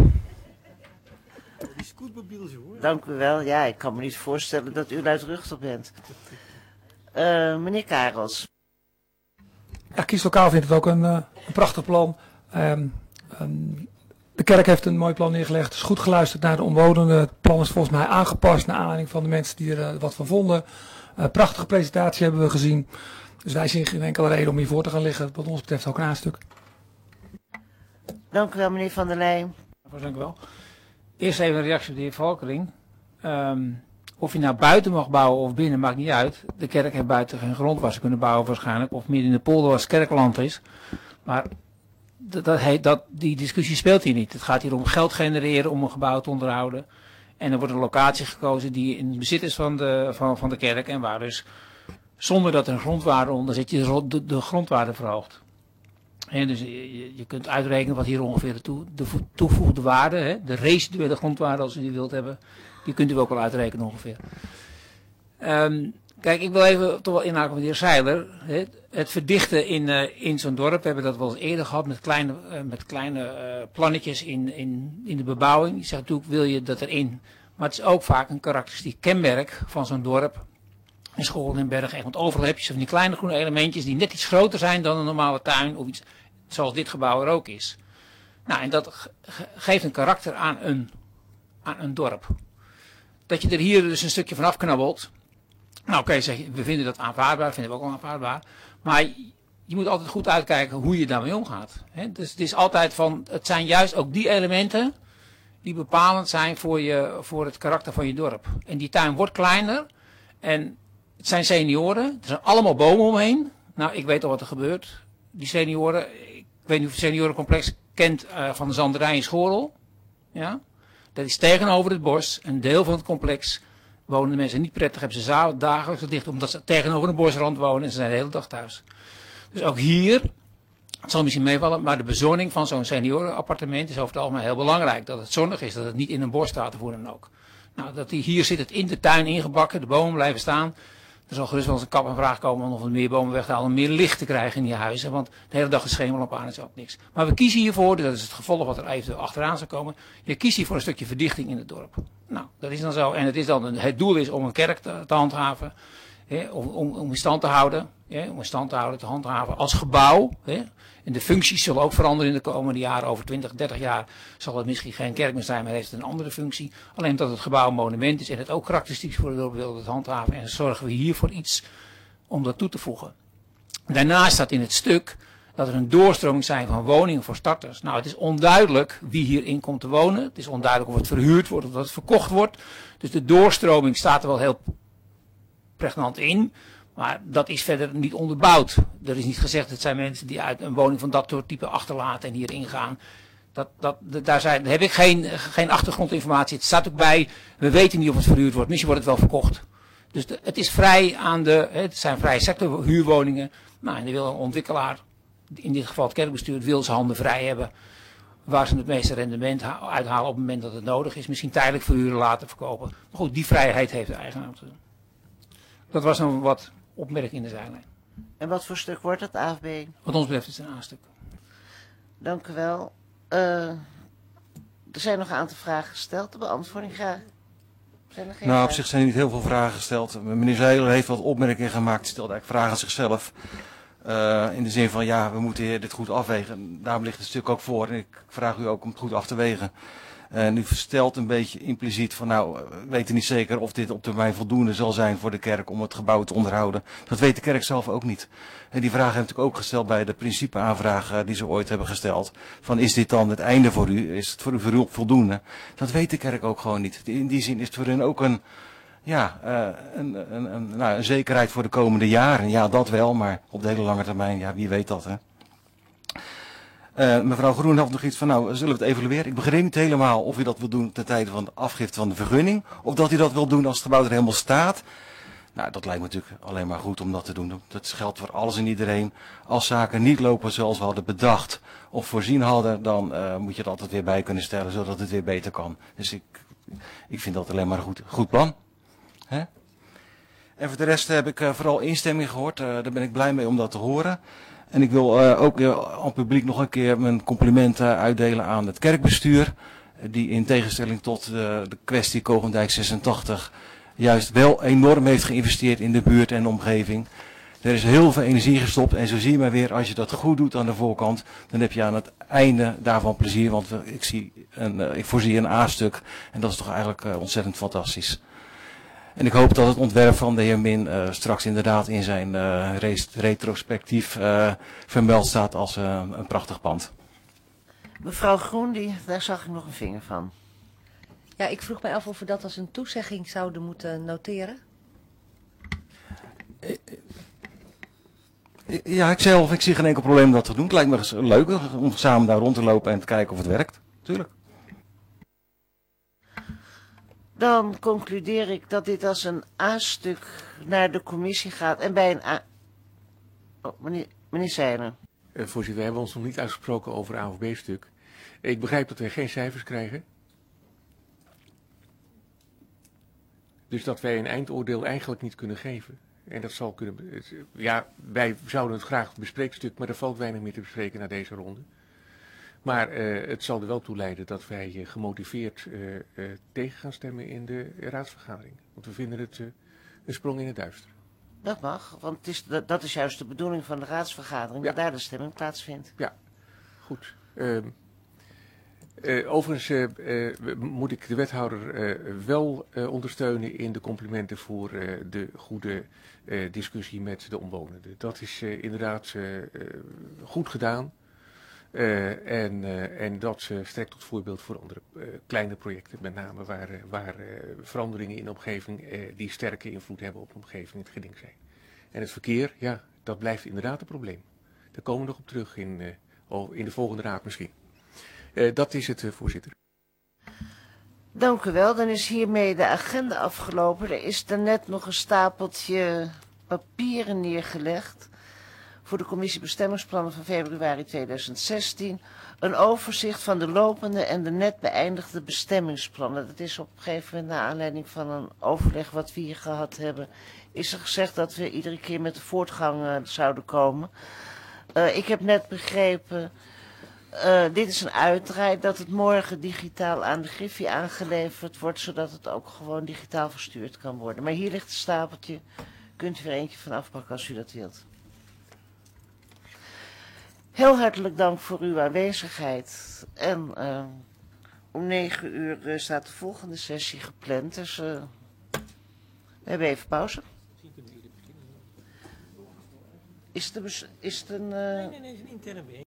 Die scootmobiel zo hoor. Dank u wel. Ja, ik kan me niet voorstellen dat u luidruchtig bent. Uh, meneer Karels. Ja, Kieslokaal vindt het ook een, uh, een prachtig plan. Um, um, de kerk heeft een mooi plan neergelegd. Het is goed geluisterd naar de omwonenden. Het plan is volgens mij aangepast naar aanleiding van de mensen die er uh, wat van vonden. Uh, prachtige presentatie hebben we gezien. Dus wij zien geen enkele reden om hiervoor te gaan liggen. Wat ons betreft ook een aanstuk. Dank u wel, meneer Van der Leyen. Dank u wel. Eerst even een reactie op de heer Valkering. Um, of je nou buiten mag bouwen of binnen, maakt niet uit. De kerk heeft buiten geen grondwassen kunnen bouwen waarschijnlijk. Of midden in de polder als kerkland is. Maar dat, dat, dat, die discussie speelt hier niet. Het gaat hier om geld genereren om een gebouw te onderhouden. En er wordt een locatie gekozen die in bezit is van de, van, van de kerk. En waar dus zonder dat er een grondwaarde onder zit, je de, de grondwaarde verhoogt. En dus je, je kunt uitrekenen wat hier ongeveer de, toe, de toegevoegde waarde, hè, de residuele grondwaarde als u die wilt hebben, die kunt u ook wel uitrekenen ongeveer. Um, kijk, ik wil even toch wel inhaken met de heer Zeiler. Hè, het verdichten in, uh, in zo'n dorp, we hebben dat wel eens eerder gehad met kleine, uh, met kleine uh, plannetjes in, in, in de bebouwing. Je zegt natuurlijk, wil je dat erin. Maar het is ook vaak een karakteristiek kenmerk van zo'n dorp. In School in Bergen, want overal heb je van die kleine groene elementjes die net iets groter zijn dan een normale tuin of iets zoals dit gebouw er ook is. Nou, en dat ge geeft een karakter aan een, aan een dorp. Dat je er hier dus een stukje van afknabbelt. Nou, oké, okay, we vinden dat aanvaardbaar, vinden we ook wel aanvaardbaar. Maar je moet altijd goed uitkijken hoe je daarmee omgaat. Hè? Dus het is altijd van, het zijn juist ook die elementen die bepalend zijn voor, je, voor het karakter van je dorp. En die tuin wordt kleiner en het zijn senioren, er zijn allemaal bomen omheen. Nou, ik weet al wat er gebeurt. Die senioren, ik weet niet of het seniorencomplex kent uh, van de Zanderij in Schorel. Ja? Dat is tegenover het bos. Een deel van het complex wonen de mensen niet prettig. Hebben ze dagelijks dicht omdat ze tegenover een bosrand wonen en ze zijn de hele dag thuis. Dus ook hier, het zal misschien meevallen, maar de bezonning van zo'n seniorenappartement is over het algemeen heel belangrijk. Dat het zonnig is, dat het niet in een bos staat of hoe dan ook. Nou, dat die, hier zit het in de tuin ingebakken, de bomen blijven staan. Er zal gerust wel eens een kap en vraag komen om nog wat meer bomen weg te halen, om meer licht te krijgen in die huizen. Want de hele dag is schemerlamp aan, is ook niks. Maar we kiezen hiervoor, dat is het gevolg wat er even achteraan zou komen. Je kiest hier voor een stukje verdichting in het dorp. Nou, dat is dan zo. En het, is dan, het doel is om een kerk te, te handhaven, hè, om, om, om in stand te houden. Hè, om in stand te houden, te handhaven als gebouw. Hè. En de functies zullen ook veranderen in de komende jaren. Over twintig, dertig jaar zal het misschien geen kerk meer zijn, maar heeft het een andere functie. Alleen dat het gebouw een monument is en het ook karakteristiek voor het dorp wil het handhaven. En zorgen we hier voor iets om dat toe te voegen. Daarnaast staat in het stuk dat er een doorstroming zijn van woningen voor starters. Nou, het is onduidelijk wie hierin komt te wonen. Het is onduidelijk of het verhuurd wordt of dat het verkocht wordt. Dus de doorstroming staat er wel heel pregnant in. Maar dat is verder niet onderbouwd. Er is niet gezegd, het zijn mensen die uit een woning van dat soort type achterlaten en hierin gaan. Dat, dat, daar, zijn, daar heb ik geen, geen achtergrondinformatie. Het staat ook bij, we weten niet of het verhuurd wordt. Misschien wordt het wel verkocht. Dus de, het is vrij aan de, het zijn vrije sector huurwoningen. Nou, en dan wil een ontwikkelaar, in dit geval het kerkbestuur, wil zijn handen vrij hebben. Waar ze het meeste rendement uithalen op het moment dat het nodig is. Misschien tijdelijk verhuren, later verkopen. Maar goed, die vrijheid heeft de eigenaar. Dat was een wat opmerking in de zijlijn. En wat voor stuk wordt het, A of B? Wat ons betreft is het een A-stuk. Dank u wel. Uh, er zijn nog een aantal vragen gesteld. De beantwoording graag. Zijn er geen nou, vragen? op zich zijn er niet heel veel vragen gesteld. Meneer Zeiler heeft wat opmerkingen gemaakt. Stelde eigenlijk vragen aan zichzelf. Uh, in de zin van, ja, we moeten dit goed afwegen. Daarom ligt het stuk ook voor. En ik vraag u ook om het goed af te wegen. En u stelt een beetje impliciet van, nou, we weten niet zeker of dit op termijn voldoende zal zijn voor de kerk om het gebouw te onderhouden. Dat weet de kerk zelf ook niet. En die vraag heb ik natuurlijk ook gesteld bij de principeaanvraag die ze ooit hebben gesteld. Van, is dit dan het einde voor u? Is het voor u, voor u voldoende? Dat weet de kerk ook gewoon niet. In die zin is het voor hen ook een, ja, uh, een, een, een, nou, een zekerheid voor de komende jaren. Ja, dat wel, maar op de hele lange termijn, ja, wie weet dat, hè. Uh, mevrouw Groen had nog iets van, nou, zullen we het evalueren? Ik begreep niet helemaal of u dat wil doen ten tijde van de afgifte van de vergunning. Of dat u dat wil doen als het gebouw er helemaal staat. Nou, dat lijkt me natuurlijk alleen maar goed om dat te doen. Dat geldt voor alles en iedereen. Als zaken niet lopen zoals we hadden bedacht of voorzien hadden, dan uh, moet je het altijd weer bij kunnen stellen, zodat het weer beter kan. Dus ik, ik vind dat alleen maar een goed, goed plan. Hè? En voor de rest heb ik uh, vooral instemming gehoord. Uh, daar ben ik blij mee om dat te horen. En ik wil uh, ook uh, aan het publiek nog een keer mijn complimenten uh, uitdelen aan het kerkbestuur. Uh, die in tegenstelling tot uh, de kwestie Kogendijk zesentachtig juist wel enorm heeft geïnvesteerd in de buurt en de omgeving. Er is heel veel energie gestopt en zo zie je maar weer, als je dat goed doet aan de voorkant, dan heb je aan het einde daarvan plezier. Want uh, ik, zie een, uh, ik voorzie een A-stuk en dat is toch eigenlijk uh, ontzettend fantastisch. En ik hoop dat het ontwerp van de heer Min uh, straks inderdaad in zijn uh, retrospectief uh, vermeld staat als uh, een prachtig pand. Mevrouw Groen, die, daar zag ik nog een vinger van. Ja, ik vroeg mij af of we dat als een toezegging zouden moeten noteren. Ja, ik zelf, ik zie geen enkel probleem om dat te doen. Het lijkt me leuk om samen daar rond te lopen en te kijken of het werkt. Tuurlijk. Dan concludeer ik dat dit als een A-stuk naar de commissie gaat. En bij een A... Oh, meneer, meneer Zeiler. Uh, voorzitter, we hebben ons nog niet uitgesproken over A of B-stuk. Ik begrijp dat wij geen cijfers krijgen. Dus dat wij een eindoordeel eigenlijk niet kunnen geven. En dat zal kunnen... Ja, wij zouden het graag bespreekstuk, maar er valt weinig meer te bespreken na deze ronde. Maar uh, het zal er wel toe leiden dat wij uh, gemotiveerd uh, uh, tegen gaan stemmen in de uh, raadsvergadering. Want we vinden het uh, een sprong in het duister. Dat mag, want het is, dat, dat is juist de bedoeling van de raadsvergadering, ja. Dat daar de stemming plaatsvindt. Ja, goed. Uh, uh, overigens uh, uh, moet ik de wethouder uh, wel uh, ondersteunen in de complimenten voor uh, de goede uh, discussie met de omwonenden. Dat is uh, inderdaad uh, uh, goed gedaan. Uh, en, uh, en dat uh, strekt tot voorbeeld voor andere uh, kleine projecten, met name waar, uh, waar uh, veranderingen in de omgeving uh, die sterke invloed hebben op de omgeving in het geding zijn. En het verkeer, ja, dat blijft inderdaad een probleem. Daar komen we nog op terug in, uh, oh, in de volgende raad misschien. Uh, dat is het, uh, voorzitter. Dank u wel, dan is hiermee de agenda afgelopen. Er is daarnet nog een stapeltje papieren neergelegd voor de commissie bestemmingsplannen van februari tweeduizend zestien een overzicht van de lopende en de net beëindigde bestemmingsplannen. Dat is op een gegeven moment, naar aanleiding van een overleg wat we hier gehad hebben, is er gezegd dat we iedere keer met de voortgang uh, zouden komen. Uh, ik heb net begrepen, uh, dit is een uitdraai, dat het morgen digitaal aan de Griffie aangeleverd wordt, zodat het ook gewoon digitaal verstuurd kan worden. Maar hier ligt een stapeltje, kunt u er eentje van afpakken als u dat wilt. Heel hartelijk dank voor uw aanwezigheid. En uh, om negen uur uh, staat de volgende sessie gepland. Dus uh, we hebben even pauze. Is het een... Is het een uh... Nee, nee, nee, het is een interne bijeenkomst.